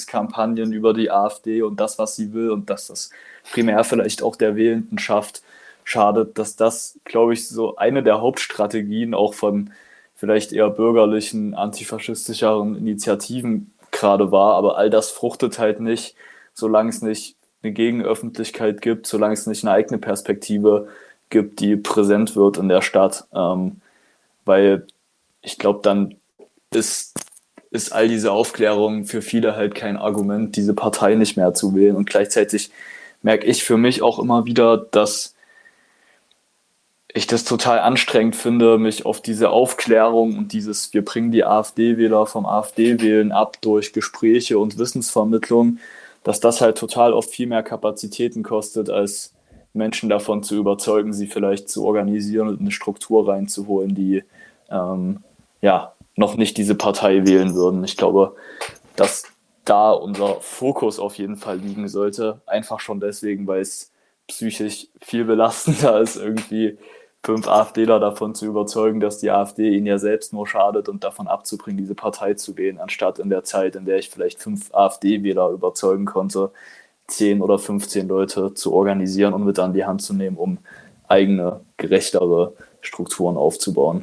Aufklärungskampagnen über die AfD und das, was sie will und dass das primär vielleicht auch der Wählenden schafft, schadet, dass das, glaube ich, so eine der Hauptstrategien auch von vielleicht eher bürgerlichen, antifaschistischeren Initiativen gerade war. Aber all das fruchtet halt nicht, solange es nicht eine Gegenöffentlichkeit gibt, solange es nicht eine eigene Perspektive gibt, die präsent wird in der Stadt. Ähm, weil ich glaube, dann ist, ist all diese Aufklärung für viele halt kein Argument, diese Partei nicht mehr zu wählen. Und gleichzeitig merke ich für mich auch immer wieder, dass ich das total anstrengend finde, mich auf diese Aufklärung und dieses, wir bringen die AfD-Wähler vom AfD-Wählen ab durch Gespräche und Wissensvermittlung, dass das halt total oft viel mehr Kapazitäten kostet, als Menschen davon zu überzeugen, sie vielleicht zu organisieren und eine Struktur reinzuholen, die ähm, ja noch nicht diese Partei wählen würden. Ich glaube, dass da unser Fokus auf jeden Fall liegen sollte, einfach schon deswegen, weil es psychisch viel belastender ist, irgendwie fünf AfDler davon zu überzeugen, dass die AfD ihnen ja selbst nur schadet und davon abzubringen, diese Partei zu wählen, anstatt in der Zeit, in der ich vielleicht fünf AfD-Wähler überzeugen konnte, zehn oder fünfzehn Leute zu organisieren und mit an die Hand zu nehmen, um eigene, gerechtere Strukturen aufzubauen.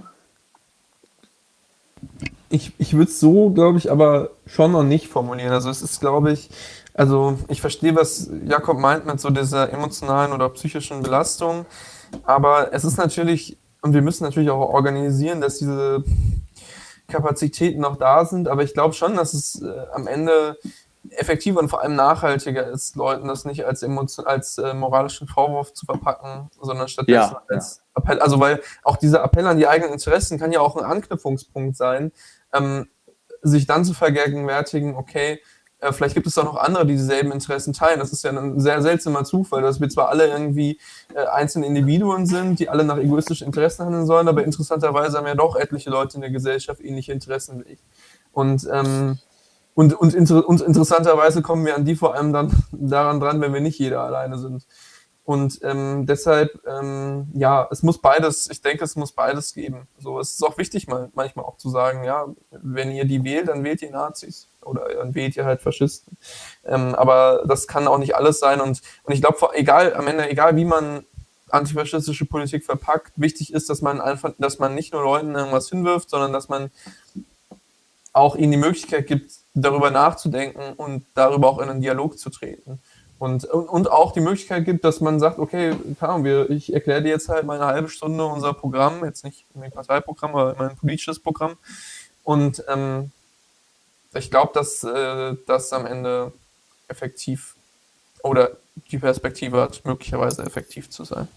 Ich, ich würde es so, glaube ich, aber schon noch nicht formulieren. Also es ist, glaube ich, also ich verstehe, was Jakob meint mit so dieser emotionalen oder psychischen Belastung, aber es ist natürlich, und wir müssen natürlich auch organisieren, dass diese Kapazitäten noch da sind, aber ich glaube schon, dass es äh, am Ende effektiver und vor allem nachhaltiger ist, Leuten das nicht als, Emotion, als äh, moralischen Vorwurf zu verpacken, sondern stattdessen Ja, als Appell. Also weil auch dieser Appell an die eigenen Interessen kann ja auch ein Anknüpfungspunkt sein, ähm, sich dann zu vergegenwärtigen, okay, äh, vielleicht gibt es doch noch andere, die dieselben Interessen teilen. Das ist ja ein sehr seltsamer Zufall, dass wir zwar alle irgendwie äh, einzelne Individuen sind, die alle nach egoistischen Interessen handeln sollen, aber interessanterweise haben ja doch etliche Leute in der Gesellschaft ähnliche Interessen wie ich. Und ähm, Und, und, inter, und interessanterweise kommen wir an die vor allem dann daran dran, wenn wir nicht jeder alleine sind. Und ähm, deshalb, ähm, ja, es muss beides, ich denke, es muss beides geben. So, es ist auch wichtig, mal, manchmal auch zu sagen, ja, wenn ihr die wählt, dann wählt ihr Nazis oder dann wählt ihr halt Faschisten. Ähm, aber das kann auch nicht alles sein. Und, und ich glaube, egal, am Ende, egal wie man antifaschistische Politik verpackt, wichtig ist, dass man einfach, dass man nicht nur Leuten irgendwas hinwirft, sondern dass man auch ihnen die Möglichkeit gibt, darüber nachzudenken und darüber auch in einen Dialog zu treten. Und, und, und auch die Möglichkeit gibt, dass man sagt, okay, klar, wir, ich erkläre dir jetzt halt mal eine halbe Stunde unser Programm, jetzt nicht mein Parteiprogramm, aber mein politisches Programm. Und ähm, ich glaube, dass äh, das am Ende effektiv oder die Perspektive hat, möglicherweise effektiv zu sein.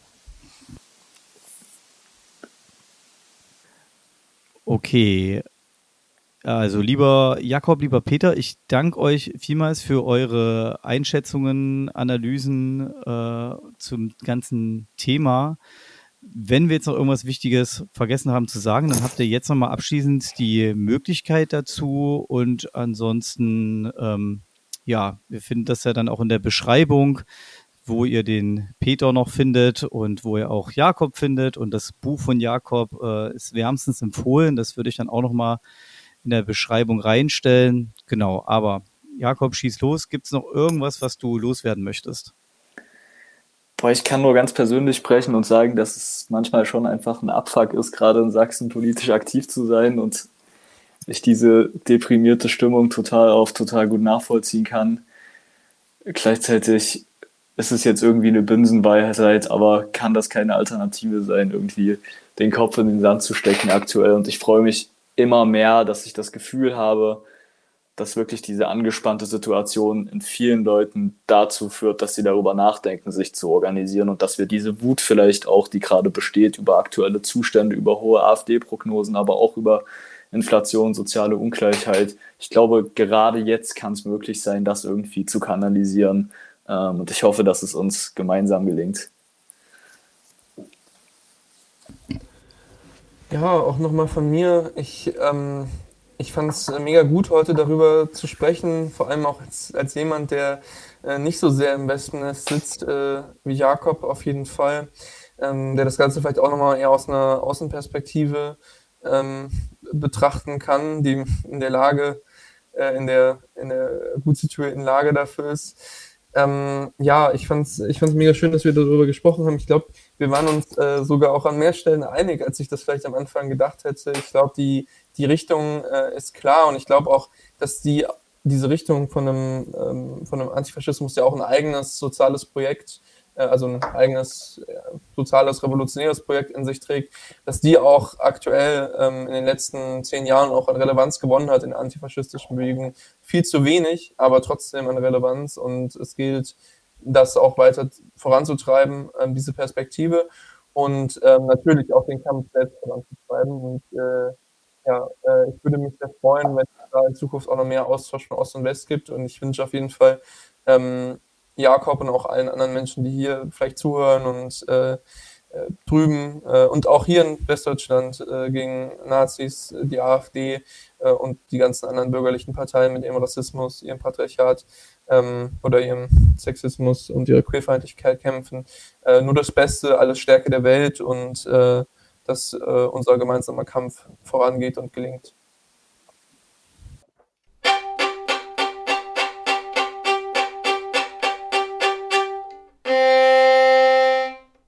Okay. Also lieber Jakob, lieber Peter, ich danke euch vielmals für eure Einschätzungen, Analysen äh, zum ganzen Thema. Wenn wir jetzt noch irgendwas Wichtiges vergessen haben zu sagen, dann habt ihr jetzt nochmal abschließend die Möglichkeit dazu und ansonsten, ähm, ja, wir finden das ja dann auch in der Beschreibung, wo ihr den Peter noch findet und wo ihr auch Jakob findet und das Buch von Jakob äh, ist wärmstens empfohlen, das würde ich dann auch nochmal in der Beschreibung reinstellen. Genau, aber Jakob, schieß los. Gibt es noch irgendwas, was du loswerden möchtest? Boah, ich kann nur ganz persönlich sprechen und sagen, dass es manchmal schon einfach ein Abfuck ist, gerade in Sachsen politisch aktiv zu sein und ich diese deprimierte Stimmung total auf total gut nachvollziehen kann. Gleichzeitig ist es jetzt irgendwie eine Binsenweisheit, aber kann das keine Alternative sein, irgendwie den Kopf in den Sand zu stecken aktuell. Und ich freue mich immer mehr, dass ich das Gefühl habe, dass wirklich diese angespannte Situation in vielen Leuten dazu führt, dass sie darüber nachdenken, sich zu organisieren und dass wir diese Wut vielleicht auch, die gerade besteht, über aktuelle Zustände, über hohe AfD-Prognosen, aber auch über Inflation, soziale Ungleichheit. Ich glaube, gerade jetzt kann es möglich sein, das irgendwie zu kanalisieren. Und ich hoffe, dass es uns gemeinsam gelingt. Ja, auch nochmal von mir. Ich, ähm, ich fand es mega gut, heute darüber zu sprechen, vor allem auch als, als jemand, der äh, nicht so sehr im Wespennest sitzt, äh, wie Jakob auf jeden Fall, ähm, der das Ganze vielleicht auch nochmal eher aus einer Außenperspektive ähm, betrachten kann, die in der Lage, äh, in der, in der gut situierten Lage dafür ist. Ähm, ja, ich fand's ich fand's mega schön, dass wir darüber gesprochen haben. Ich glaube, wir waren uns, äh, sogar auch an mehr Stellen einig, als ich das vielleicht am Anfang gedacht hätte. Ich glaube, die die Richtung, äh, ist klar und ich glaube auch, dass die diese Richtung von 'nem ähm, von 'nem Antifaschismus ja auch 'n eigenes soziales Projekt, äh, also 'n eigenes, äh, soziales, revolutionäres Projekt in sich trägt, dass die auch aktuell, ähm, in den letzten zehn Jahren auch an Relevanz gewonnen hat in antifaschistischen Bewegungen. Viel zu wenig, aber trotzdem an Relevanz und es gilt, das auch weiter voranzutreiben, ähm, diese Perspektive und, ähm, natürlich auch den Kampf selbst voranzutreiben und, äh, ja, äh, ich würde mich sehr freuen, wenn es da in Zukunft auch noch mehr Austausch von Ost und West gibt und ich wünsche auf jeden Fall, ähm, Jakob und auch allen anderen Menschen, die hier vielleicht zuhören und, äh, äh, drüben, äh, und auch hier in Westdeutschland, äh, gegen Nazis, die AfD, äh, und die ganzen anderen bürgerlichen Parteien mit ihrem Rassismus, ihrem Patriarchat, ähm, oder ihrem Sexismus und ihrer Queerfeindlichkeit kämpfen. Äh, nur das Beste, alles Stärke der Welt und, äh, dass, äh, unser gemeinsamer Kampf vorangeht und gelingt.